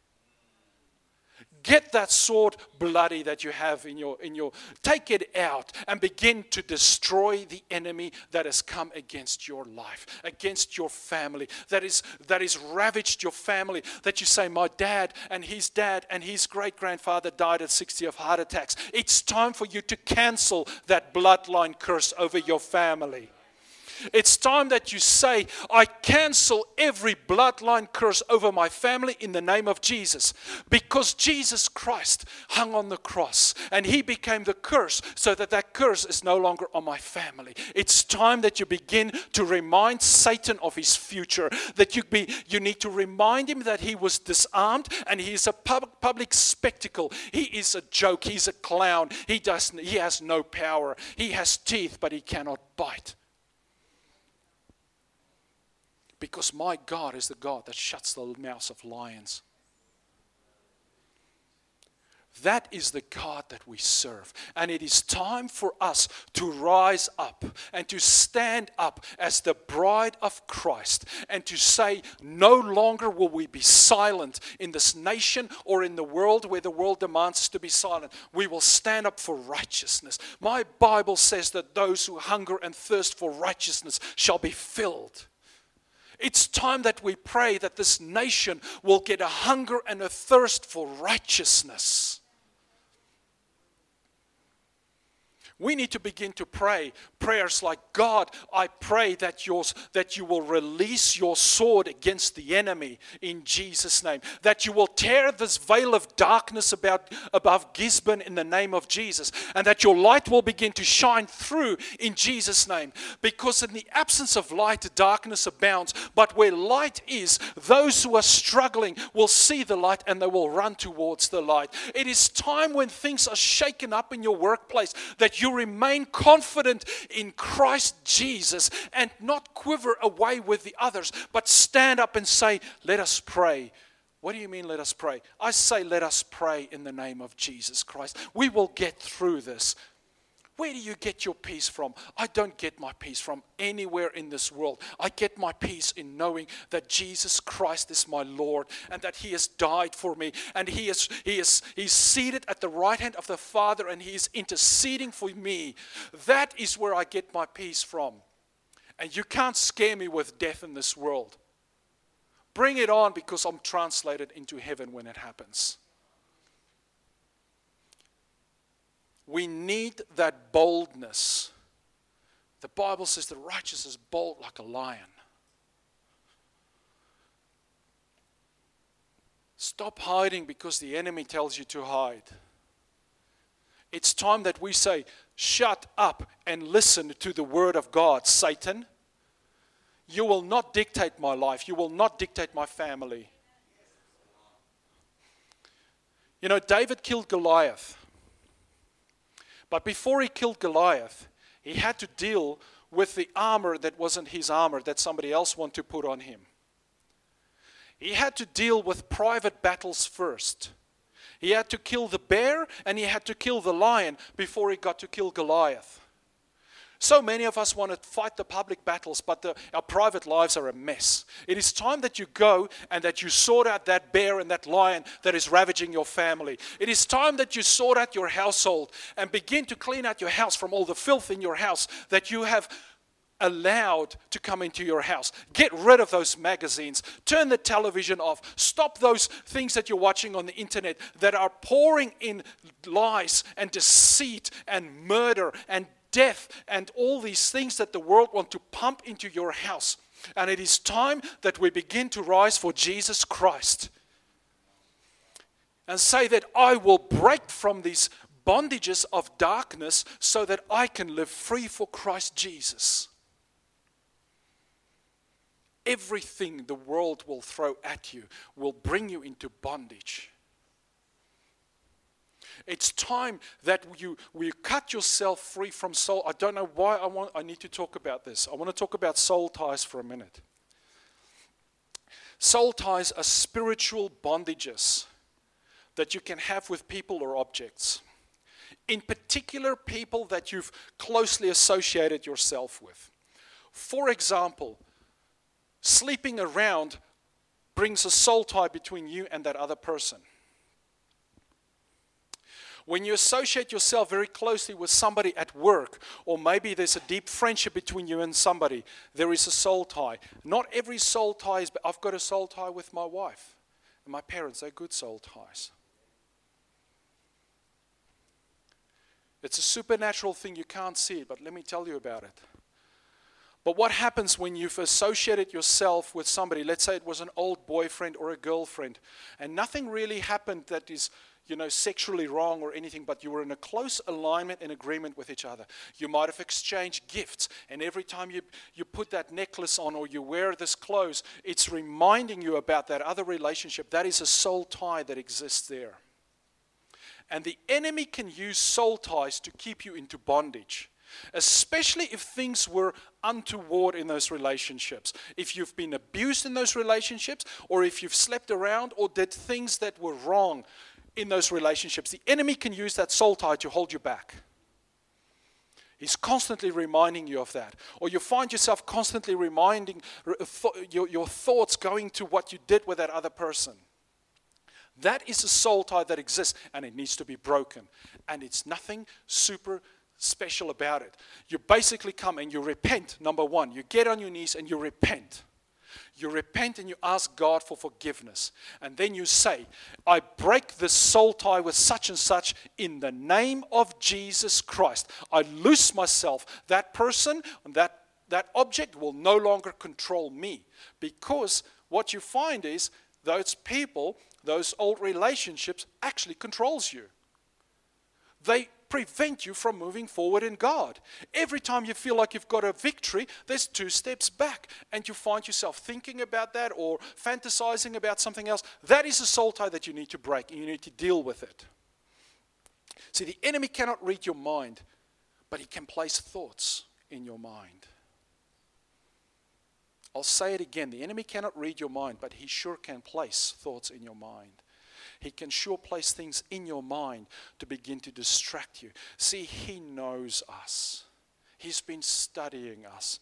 Get that sword bloody that you have in your, take it out and begin to destroy the enemy that has come against your life, against your family, that is ravaged your family, that you say, my dad and his great-grandfather died at 60 of heart attacks. It's time for you to cancel that bloodline curse over your family. It's time that you say, I cancel every bloodline curse over my family in the name of Jesus. Because Jesus Christ hung on the cross and he became the curse so that that curse is no longer on my family. It's time that you begin to remind Satan of his future. That you need to remind him that he was disarmed and he is a public spectacle. He is a joke. He's a clown. He has no power. He has teeth, but he cannot bite. Because my God is the God that shuts the mouths of lions. That is the God that we serve. And it is time for us to rise up and to stand up as the bride of Christ and to say, no longer will we be silent in this nation or in the world where the world demands us to be silent. We will stand up for righteousness. My Bible says that those who hunger and thirst for righteousness shall be filled. It's time that we pray that this nation will get a hunger and a thirst for righteousness. We need to begin to pray prayers like, God, I pray that you will release your sword against the enemy in Jesus' name. That you will tear this veil of darkness above Gisborne in the name of Jesus. And that your light will begin to shine through in Jesus' name. Because in the absence of light, darkness abounds. But where light is, those who are struggling will see the light and they will run towards the light. It is time when things are shaken up in your workplace that you remain confident in Christ Jesus and not quiver away with the others, but stand up and say, let us pray. What do you mean, let us pray? I say, let us pray in the name of Jesus Christ. We will get through this. Where do you get your peace from? I don't get my peace from anywhere in this world. I get my peace in knowing that Jesus Christ is my Lord and that He has died for me and He's seated at the right hand of the Father and He is interceding for me. That is where I get my peace from. And you can't scare me with death in this world. Bring it on, because I'm translated into heaven when it happens. We need that boldness. The Bible says the righteous is bold like a lion. Stop hiding because the enemy tells you to hide. It's time that we say, shut up and listen to the word of God, Satan. You will not dictate my life. You will not dictate my family. You know, David killed Goliath. But before he killed Goliath, he had to deal with the armor that wasn't his armor, that somebody else wanted to put on him. He had to deal with private battles first. He had to kill the bear and he had to kill the lion before he got to kill Goliath. So many of us want to fight the public battles, but our private lives are a mess. It is time that you go and that you sort out that bear and that lion that is ravaging your family. It is time that you sort out your household and begin to clean out your house from all the filth in your house that you have allowed to come into your house. Get rid of those magazines. Turn the television off. Stop those things that you're watching on the internet that are pouring in lies and deceit and murder and death and all these things that the world want to pump into your house. And it is time that we begin to rise for Jesus Christ and say that I will break from these bondages of darkness so that I can live free for Christ Jesus. Everything the world will throw at you will bring you into bondage. It's time that you cut yourself free from soul. I don't know why I need to talk about this. I want to talk about soul ties for a minute. Soul ties are spiritual bondages that you can have with people or objects. In particular, people that you've closely associated yourself with. For example, sleeping around brings a soul tie between you and that other person. When you associate yourself very closely with somebody at work, or maybe there's a deep friendship between you and somebody, there is a soul tie. Not every soul tie is, but I've got a soul tie with my wife and my parents. They're good soul ties. It's a supernatural thing. You can't see it, but let me tell you about it. But what happens when you've associated yourself with somebody, let's say it was an old boyfriend or a girlfriend, and nothing really happened that is, sexually wrong or anything, but you were in a close alignment and agreement with each other. You might have exchanged gifts, and every time you put that necklace on or you wear this clothes, it's reminding you about that other relationship. That is a soul tie that exists there. And the enemy can use soul ties to keep you into bondage, especially if things were untoward in those relationships. If you've been abused in those relationships, or if you've slept around or did things that were wrong in those relationships, the enemy can use that soul tie to hold you back. He's constantly reminding you of that. Or you find yourself constantly reminding your thoughts going to what you did with that other person. That is a soul tie that exists, and it needs to be broken. And it's nothing super special about it. You basically come and you repent, number one. You get on your knees and you repent. You repent and you ask God for forgiveness. And then you say, I break this soul tie with such and such in the name of Jesus Christ. I loose myself. That person, that object will no longer control me. Because what you find is those people, those old relationships actually controls you. They prevent you from moving forward in God. Every time you feel like you've got a victory, there's 2 steps back, and you find yourself thinking about that or fantasizing about something else. That is a soul tie that you need to break, and you need to deal with it. See, the enemy cannot read your mind, but he can place thoughts in your mind. I'll say it again. The enemy cannot read your mind, but he sure can place thoughts in your mind. He can sure place things in your mind to begin to distract you. See, he knows us. He's been studying us.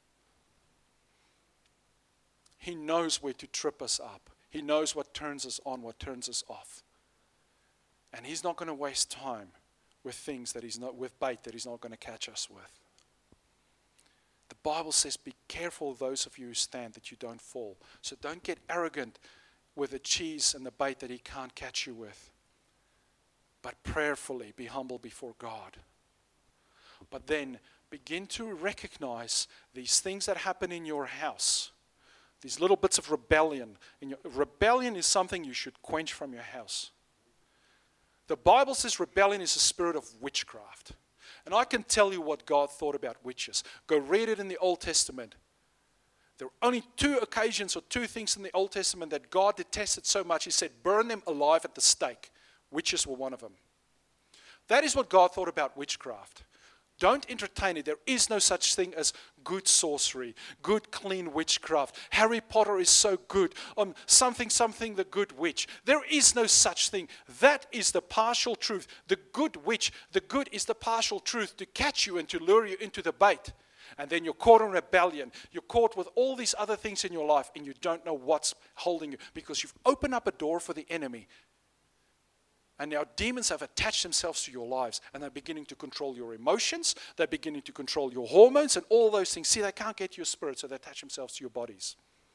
He knows where to trip us up. He knows what turns us on, what turns us off. And he's not going to waste time with things that he's not, with bait that he's not going to catch us with. The Bible says, be careful, those of you who stand, that you don't fall. So don't get arrogant with the cheese and the bait that he can't catch you with. But prayerfully be humble before God. But then begin to recognize these things that happen in your house. These little bits of rebellion. Rebellion is something you should quench from your house. The Bible says rebellion is a spirit of witchcraft. And I can tell you what God thought about witches. Go read it in the Old Testament. There are only 2 occasions or 2 things in the Old Testament that God detested so much. He said, burn them alive at the stake. Witches were one of them. That is what God thought about witchcraft. Don't entertain it. There is no such thing as good sorcery, good clean witchcraft. Harry Potter is so good on something, the good witch. There is no such thing. That is the partial truth. The good witch, the good is the partial truth to catch you and to lure you into the bait. And then you're caught in rebellion. You're caught with all these other things in your life and you don't know what's holding you because you've opened up a door for the enemy. And now demons have attached themselves to your lives and they're beginning to control your emotions. They're beginning to control your hormones and all those things. See, they can't get your spirit, so they attach themselves to your bodies.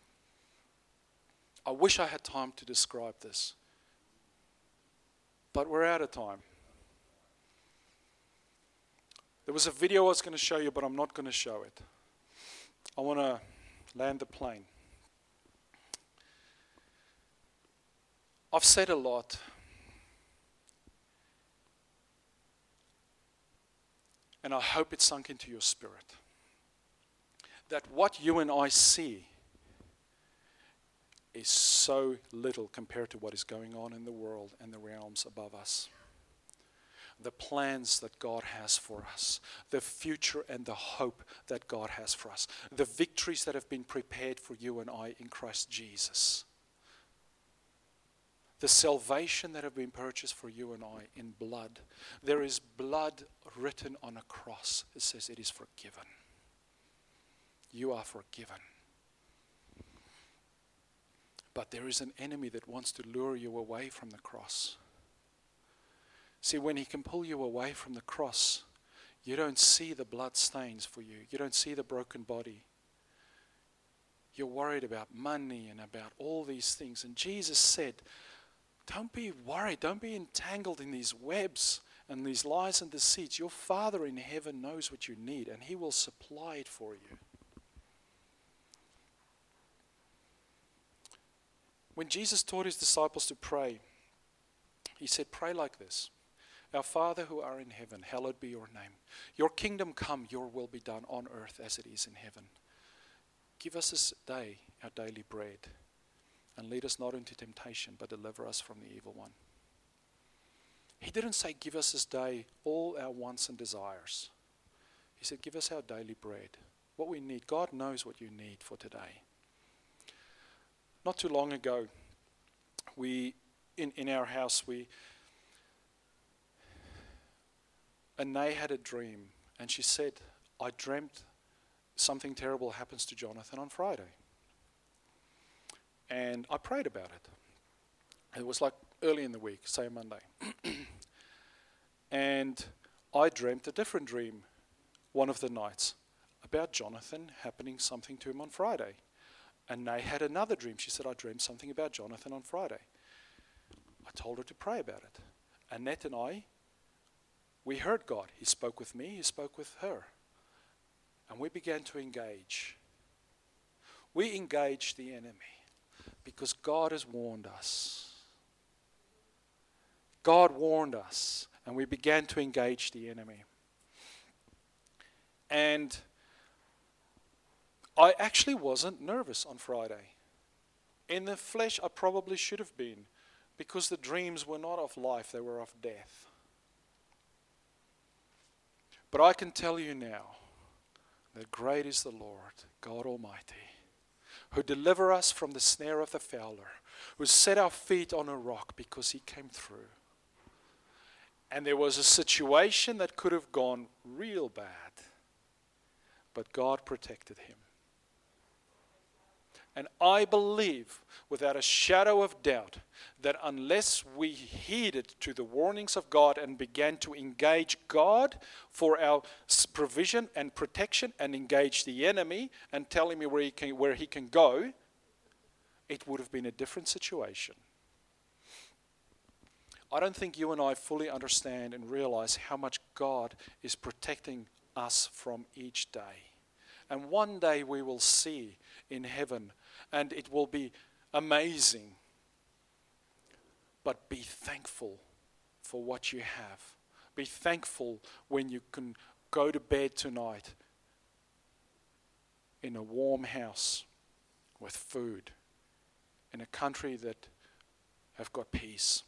I wish I had time to describe this. But we're out of time. There was a video I was going to show you, but I'm not going to show it. I want to land the plane. I've said a lot. And I hope it sunk into your spirit. That what you and I see is so little compared to what is going on in the world and the realms above us. The plans that God has for us. The future and the hope that God has for us. The victories that have been prepared for you and I in Christ Jesus. The salvation that have been purchased for you and I in blood. There is blood written on a cross. It says it is forgiven. You are forgiven. But there is an enemy that wants to lure you away from the cross. See, when he can pull you away from the cross, you don't see the blood stains for you. You don't see the broken body. You're worried about money and about all these things. And Jesus said, don't be worried. Don't be entangled in these webs and these lies and deceits. Your Father in heaven knows what you need and he will supply it for you. When Jesus taught his disciples to pray, he said, pray like this. Our Father who art in heaven, hallowed be your name. Your kingdom come, your will be done on earth as it is in heaven. Give us this day our daily bread. And lead us not into temptation, but deliver us from the evil one. He didn't say, give us this day all our wants and desires. He said, give us our daily bread. What we need. God knows what you need for today. Not too long ago, in our house, Anae had a dream. And she said, I dreamt something terrible happens to Jonathan on Friday. And I prayed about it. It was like early in the week, say Monday. And I dreamt a different dream one of the nights about Jonathan happening something to him on Friday. And Nay had another dream. She said, I dreamed something about Jonathan on Friday. I told her to pray about it. Annette and I, we heard God. He spoke with me, he spoke with her. And we began to engage. We engaged the enemy. Because God has warned us. God warned us. And we began to engage the enemy. And I actually wasn't nervous on Friday. In the flesh, I probably should have been. Because the dreams were not of life, they were of death. But I can tell you now that great is the Lord, God Almighty, who deliver us from the snare of the fowler, who set our feet on a rock because he came through. And there was a situation that could have gone real bad, but God protected him. And I believe, without a shadow of doubt, that unless we heeded to the warnings of God and began to engage God for our provision and protection and engage the enemy and tell him where he can go, it would have been a different situation. I don't think you and I fully understand and realize how much God is protecting us from each day. And one day we will see in heaven, and it will be amazing. But be thankful for what you have. Be thankful when you can go to bed tonight in a warm house with food, in a country that have got peace.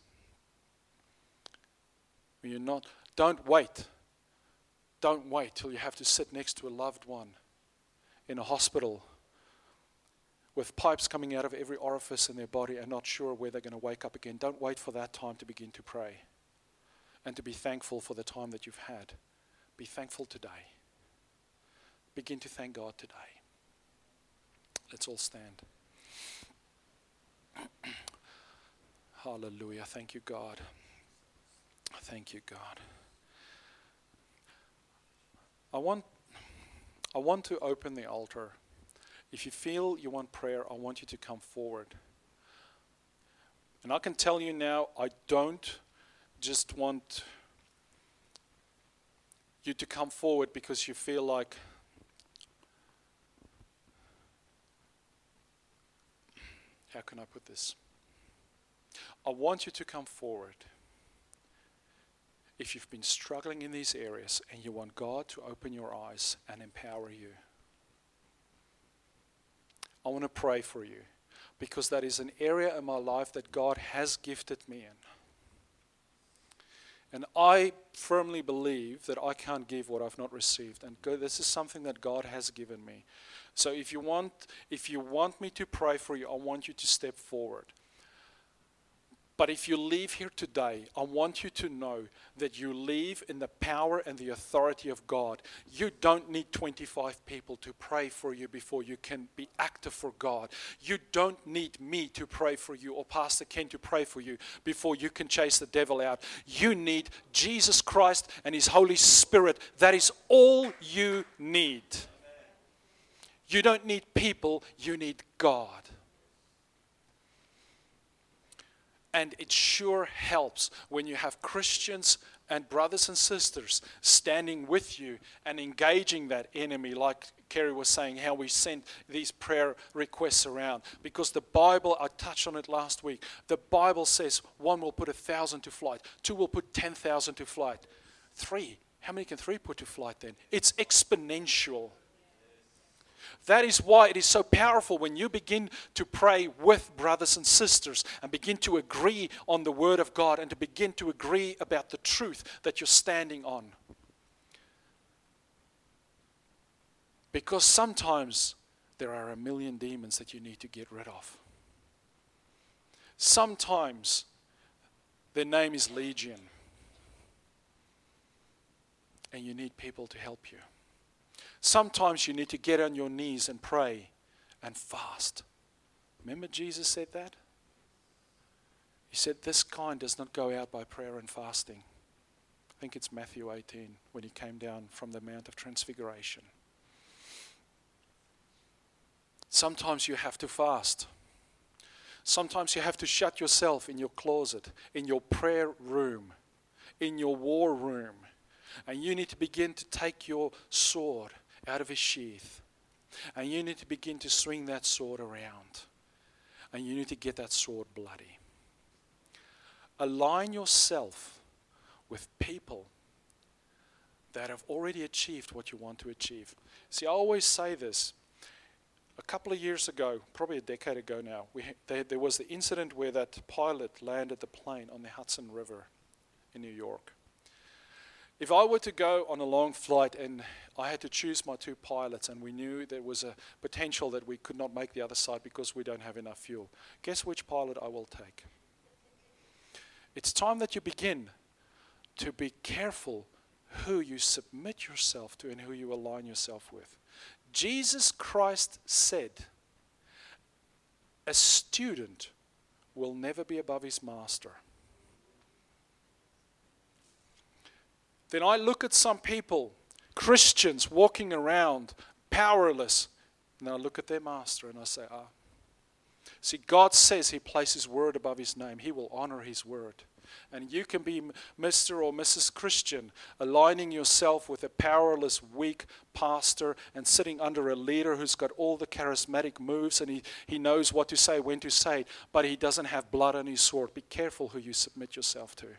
When you're not, don't wait. Don't wait till you have to sit next to a loved one in a hospital with pipes coming out of every orifice in their body and not sure where they're going to wake up again. Don't wait for that time to begin to pray and to be thankful for the time that you've had. Be thankful today. Begin to thank God today. Let's all stand. Hallelujah. Thank you, God. Thank you, God. I want to open the altar. If you feel you want prayer, I want you to come forward. And I can tell you now, I don't just want you to come forward because you feel like how can I put this? I want you to come forward if you've been struggling in these areas and you want God to open your eyes and empower you. I want to pray for you because that is an area in my life that God has gifted me in. And I firmly believe that I can't give what I've not received. And this is something that God has given me. So if you want me to pray for you, I want you to step forward. But if you leave here today, I want you to know that you leave in the power and the authority of God. You don't need 25 people to pray for you before you can be active for God. You don't need me to pray for you or Pastor Ken to pray for you before you can chase the devil out. You need Jesus Christ and His Holy Spirit. That is all you need. You don't need people, you need God. And it sure helps when you have Christians and brothers and sisters standing with you and engaging that enemy, like Kerry was saying, how we send these prayer requests around. Because the Bible, I touched on it last week, the Bible says 1 will put 1,000 to flight, 2 will put 10,000 to flight. 3, how many can 3 put to flight then? It's exponential. That is why it is so powerful when you begin to pray with brothers and sisters and begin to agree on the Word of God and to begin to agree about the truth that you're standing on. Because sometimes there are a million demons that you need to get rid of. Sometimes their name is Legion and you need people to help you. Sometimes you need to get on your knees and pray and fast. Remember Jesus said that? He said this kind does not go out by prayer and fasting. I think it's Matthew 18 when he came down from the Mount of Transfiguration. Sometimes you have to fast. Sometimes you have to shut yourself in your closet, in your prayer room, in your war room. And you need to begin to take your sword out of his sheath. And you need to begin to swing that sword around. And you need to get that sword bloody. Align yourself with people that have already achieved what you want to achieve. See, I always say this. A couple of years ago, probably a decade ago now, there was the incident where that pilot landed the plane on the Hudson River in New York. If I were to go on a long flight and I had to choose my two pilots and we knew there was a potential that we could not make the other side because we don't have enough fuel, guess which pilot I will take? It's time that you begin to be careful who you submit yourself to and who you align yourself with. Jesus Christ said, a student will never be above his master. Then I look at some people, Christians walking around powerless, and I look at their master and I say, See, God says he places his word above his name. He will honor his word. And you can be Mr. or Mrs. Christian, aligning yourself with a powerless, weak pastor and sitting under a leader who's got all the charismatic moves and he knows what to say, when to say it, but he doesn't have blood on his sword. Be careful who you submit yourself to.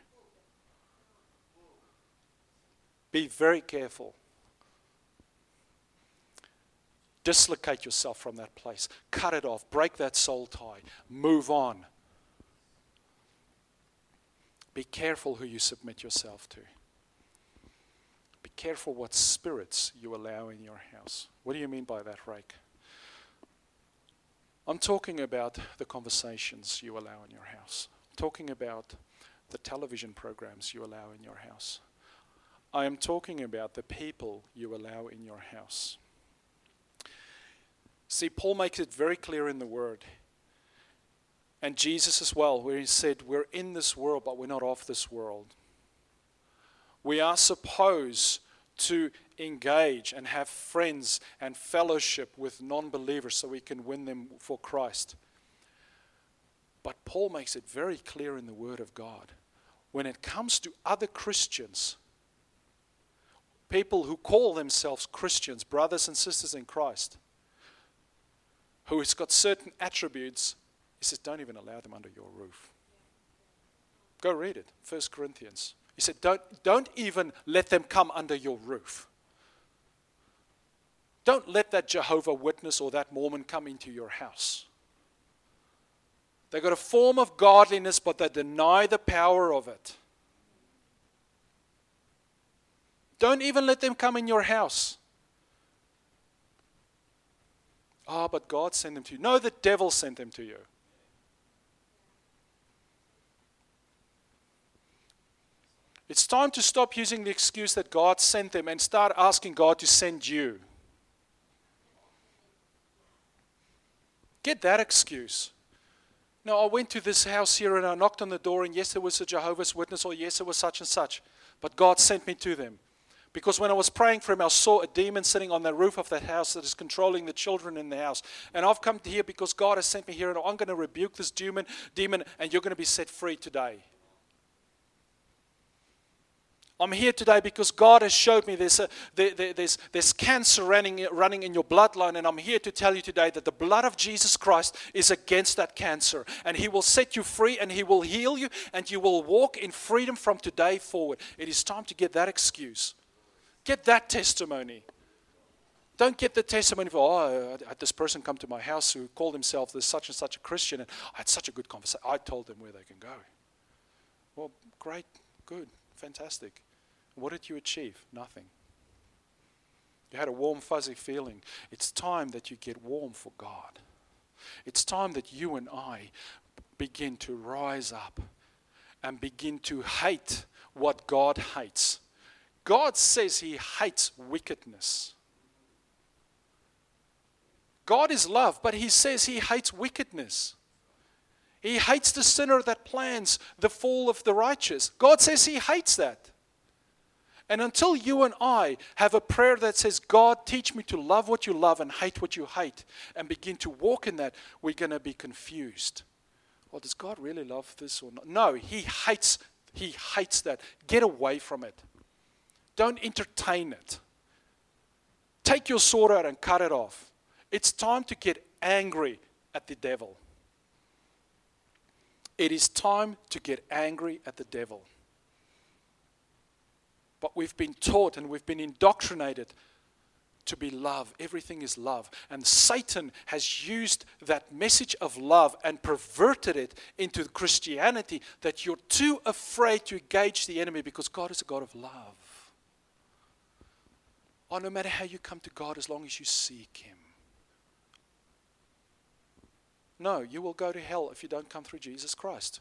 Be very careful. Dislocate yourself from that place. Cut it off. Break that soul tie. Move on. Be careful who you submit yourself to. Be careful what spirits you allow in your house. What do you mean by that, Rake? I'm talking about the conversations you allow in your house. I'm talking about the television programs you allow in your house. I am talking about the people you allow in your house. See, Paul makes it very clear in the Word. And Jesus as well, where he said, we're in this world, but we're not of this world. We are supposed to engage and have friends and fellowship with non-believers so we can win them for Christ. But Paul makes it very clear in the Word of God. When it comes to other Christians, people who call themselves Christians, brothers and sisters in Christ, who has got certain attributes, he says, don't even allow them under your roof. Go read it, 1 Corinthians. He said, don't even let them come under your roof. Don't let that Jehovah Witness or that Mormon come into your house. They've got a form of godliness, but they deny the power of it. Don't even let them come in your house. But God sent them to you. No, the devil sent them to you. It's time to stop using the excuse that God sent them and start asking God to send you. Get that excuse. No, I went to this house here and I knocked on the door and yes, there was a Jehovah's Witness or yes, it was such and such. But God sent me to them. Because when I was praying for him, I saw a demon sitting on the roof of that house that is controlling the children in the house. And I've come to here because God has sent me here and I'm going to rebuke this demon and you're going to be set free today. I'm here today because God has showed me there's cancer running in your bloodline, and I'm here to tell you today that the blood of Jesus Christ is against that cancer, and he will set you free and he will heal you and you will walk in freedom from today forward. It is time to get that excuse. Get that testimony. Don't get the testimony of, I had this person come to my house who called himself this such and such a Christian, and I had such a good conversation. I told them where they can go. Well, great, good, fantastic. What did you achieve? Nothing. You had a warm, fuzzy feeling. It's time that you get warm for God. It's time that you and I begin to rise up and begin to hate what God hates. God says he hates wickedness. God is love, but he says he hates wickedness. He hates the sinner that plans the fall of the righteous. God says he hates that. And until you and I have a prayer that says, God, teach me to love what you love and hate what you hate, and begin to walk in that, we're going to be confused. Well, does God really love this or not? No, he hates that. Get away from it. Don't entertain it. Take your sword out and cut it off. It's time to get angry at the devil. It is time to get angry at the devil. But we've been taught and we've been indoctrinated to be love. Everything is love. And Satan has used that message of love and perverted it into Christianity, that you're too afraid to engage the enemy because God is a God of love. Oh, no matter how you come to God, as long as you seek Him. No, you will go to hell if you don't come through Jesus Christ.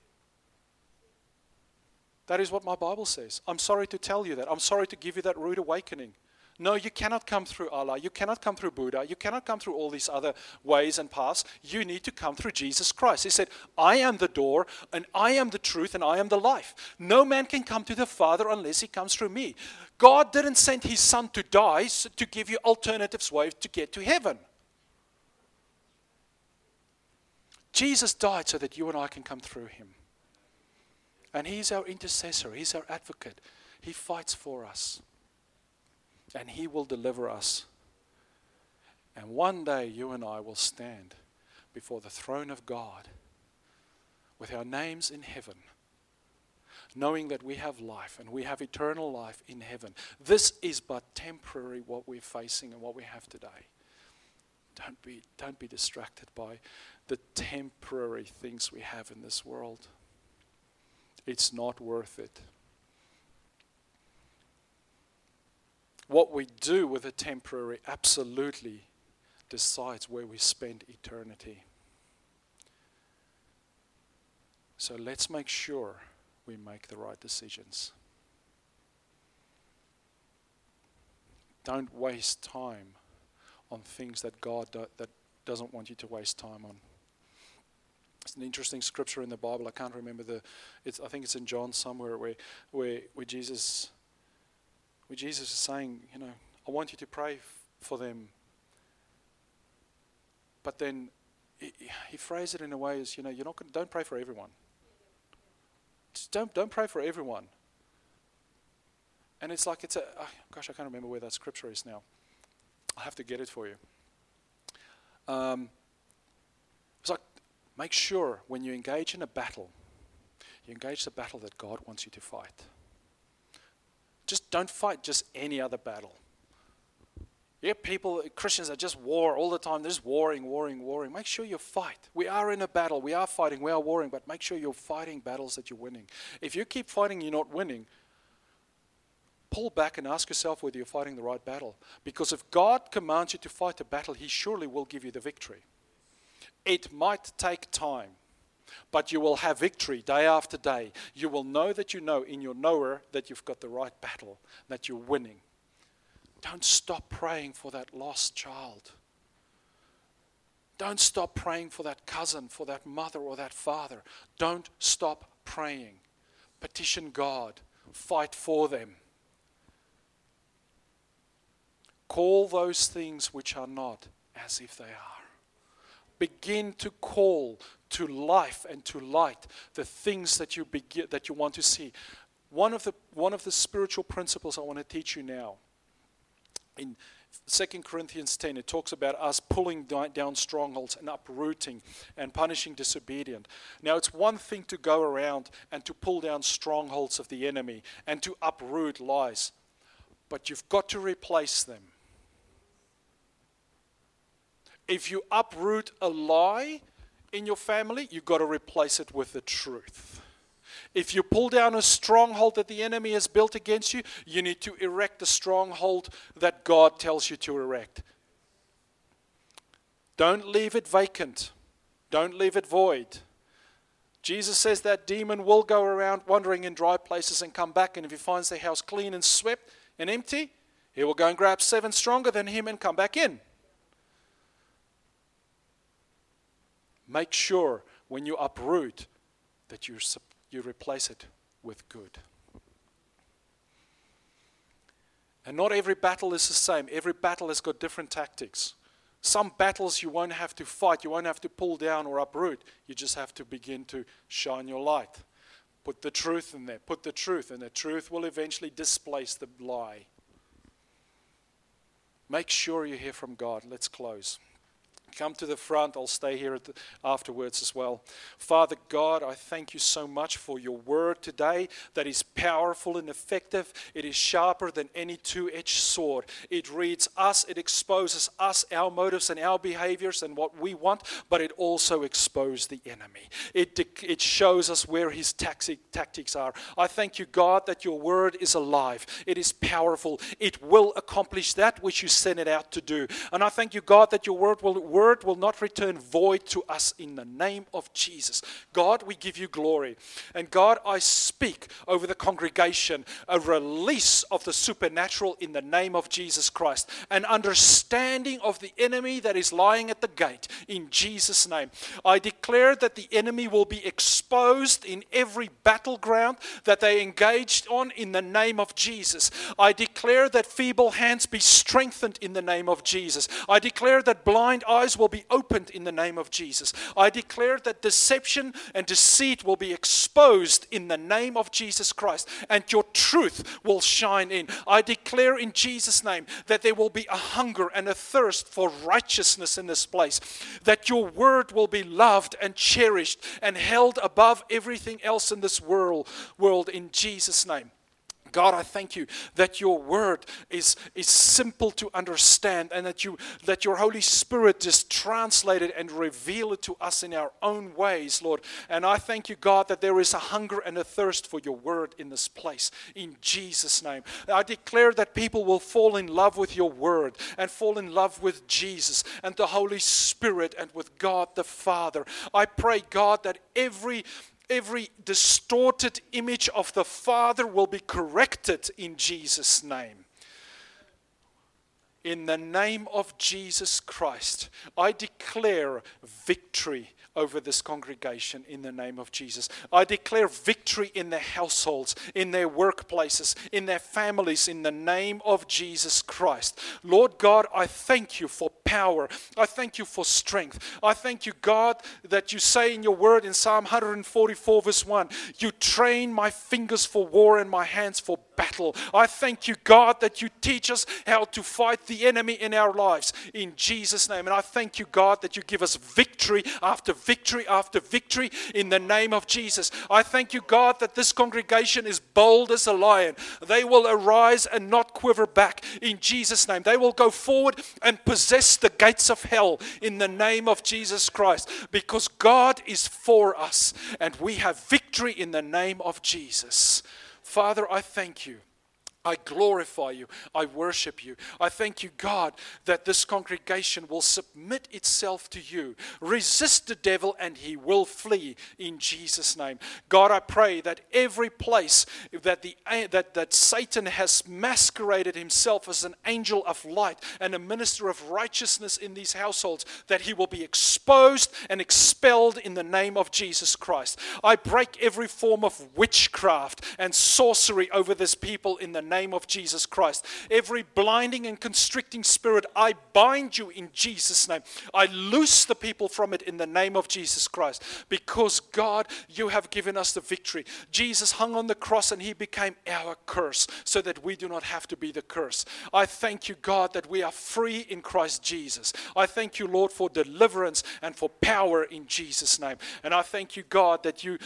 That is what my Bible says. I'm sorry to tell you that. I'm sorry to give you that rude awakening. No, you cannot come through Allah. You cannot come through Buddha. You cannot come through all these other ways and paths. You need to come through Jesus Christ. He said, I am the door, and I am the truth, and I am the life. No man can come to the Father unless he comes through me. God didn't send His Son to die to give you alternatives ways to get to heaven. Jesus died so that you and I can come through Him. And He's our intercessor. He's our advocate. He fights for us. And He will deliver us. And one day you and I will stand before the throne of God with our names in heaven, knowing that we have life and we have eternal life in heaven. This is but temporary what we're facing and what we have today. Don't be distracted by the temporary things we have in this world. It's not worth it. What we do with the temporary absolutely decides where we spend eternity. So let's make sure we make the right decisions. Don't waste time on things that God that doesn't want you to waste time on. It's an interesting scripture in the Bible. I can't remember I think it's in John somewhere where Jesus is saying, I want you to pray for them. But then he phrased it in a way as, don't pray for everyone. Just don't pray for everyone. And it's like I can't remember where that scripture is now. I'll have to get it for you. It's like, make sure when you engage in a battle, you engage the battle that God wants you to fight. Just don't fight just any other battle. Yeah, Christians are just war all the time. They're just warring. Make sure you fight. We are in a battle. We are fighting. We are warring. But make sure you're fighting battles that you're winning. If you keep fighting, you're not winning. Pull back and ask yourself whether you're fighting the right battle. Because if God commands you to fight a battle, He surely will give you the victory. It might take time, but you will have victory day after day. You will know that you know in your knower that you've got the right battle, that you're winning. Don't stop praying for that lost child. Don't stop praying for that cousin, for that mother or that father. Don't stop praying. Petition God. Fight for them. Call those things which are not as if they are. Begin to call to life and to light the things that you want to see. One of the spiritual principles I want to teach you now, in 2 Corinthians 10, it talks about us pulling down strongholds and uprooting and punishing disobedient. Now, it's one thing to go around and to pull down strongholds of the enemy and to uproot lies, but you've got to replace them. If you uproot a lie in your family, you've got to replace it with the truth. If you pull down a stronghold that the enemy has built against you, you need to erect the stronghold that God tells you to erect. Don't leave it vacant. Don't leave it void. Jesus says that demon will go around wandering in dry places and come back, and if he finds the house clean and swept and empty, he will go and grab 7 stronger than him and come back in. Make sure when you uproot that you replace it with good. And not every battle is the same. Every battle has got different tactics. Some battles you won't have to fight. You won't have to pull down or uproot. You just have to begin to shine your light. Put the truth in there. Put the truth, and the truth will eventually displace the lie. Make sure you hear from God. Let's close. come to the front. I'll stay here afterwards as well. Father God, I thank you so much for your word today that is powerful and effective. It is sharper than any two-edged sword. It reads us, it exposes us, our motives and our behaviors and what we want, but it also exposes the enemy. It shows us where his tactics are. I thank you, God, that your word is alive. It is powerful. It will accomplish that which you sent it out to do. And I thank you, God, that your word will not return void to us in the name of Jesus. God, we give you glory. And God, I speak over the congregation a release of the supernatural in the name of Jesus Christ. An understanding of the enemy that is lying at the gate in Jesus' name. I declare that the enemy will be exposed in every battleground that they engaged on in the name of Jesus. I declare that feeble hands be strengthened in the name of Jesus. I declare that blind eyes will be opened in the name of Jesus. I declare that deception and deceit will be exposed in the name of Jesus Christ, and your truth will shine in. I declare in Jesus' name that there will be a hunger and a thirst for righteousness in this place, that your word will be loved and cherished and held above everything else in this world in Jesus' name. God, I thank you that your word is simple to understand, and that your Holy Spirit just translate it and reveal it to us in our own ways, Lord. And I thank you, God, that there is a hunger and a thirst for your word in this place, in Jesus' name. I declare that people will fall in love with your word and fall in love with Jesus and the Holy Spirit and with God the Father. I pray, God, that every distorted image of the Father will be corrected in Jesus' name. In the name of Jesus Christ, I declare victory over this congregation in the name of Jesus. I declare victory in their households, in their workplaces, in their families, in the name of Jesus Christ. Lord God, I thank you for power. I thank you for strength. I thank you, God, that you say in your word in Psalm 144 verse 1, you train my fingers for war and my hands for battle. I thank you, God, that you teach us how to fight the enemy in our lives in Jesus' name. And I thank you, God, that you give us victory after victory after victory in the name of Jesus. I thank you, God, that this congregation is bold as a lion. They will arise and not quiver back in Jesus' name. They will go forward and possess the gates of hell in the name of Jesus Christ, because God is for us and we have victory in the name of Jesus. Father, I thank you. I glorify you. I worship you. I thank you, God, that this congregation will submit itself to you. Resist the devil and he will flee in Jesus' name. God, I pray that every place that Satan has masqueraded himself as an angel of light and a minister of righteousness in these households, that he will be exposed and expelled in the name of Jesus Christ. I break every form of witchcraft and sorcery over this people in the name of Jesus Christ. Every blinding and constricting spirit, I bind you in Jesus' name. I loose the people from it in the name of Jesus Christ, because God, you have given us the victory. Jesus hung on the cross and he became our curse so that we do not have to be the curse. I thank you, God, that we are free in Christ Jesus. I thank you, Lord, for deliverance and for power in Jesus' name. And I thank you, God, that you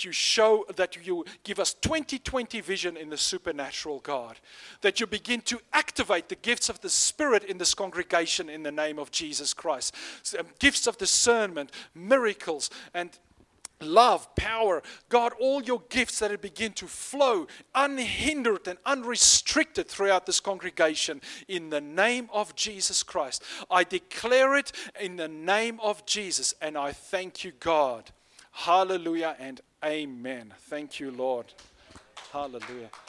give us 20/20 vision in the supernatural, God. That you begin to activate the gifts of the Spirit in this congregation in the name of Jesus Christ. Gifts of discernment, miracles, and love, power. God, all your gifts that begin to flow unhindered and unrestricted throughout this congregation in the name of Jesus Christ. I declare it in the name of Jesus, and I thank you, God. Hallelujah and amen. Thank you, Lord. Hallelujah.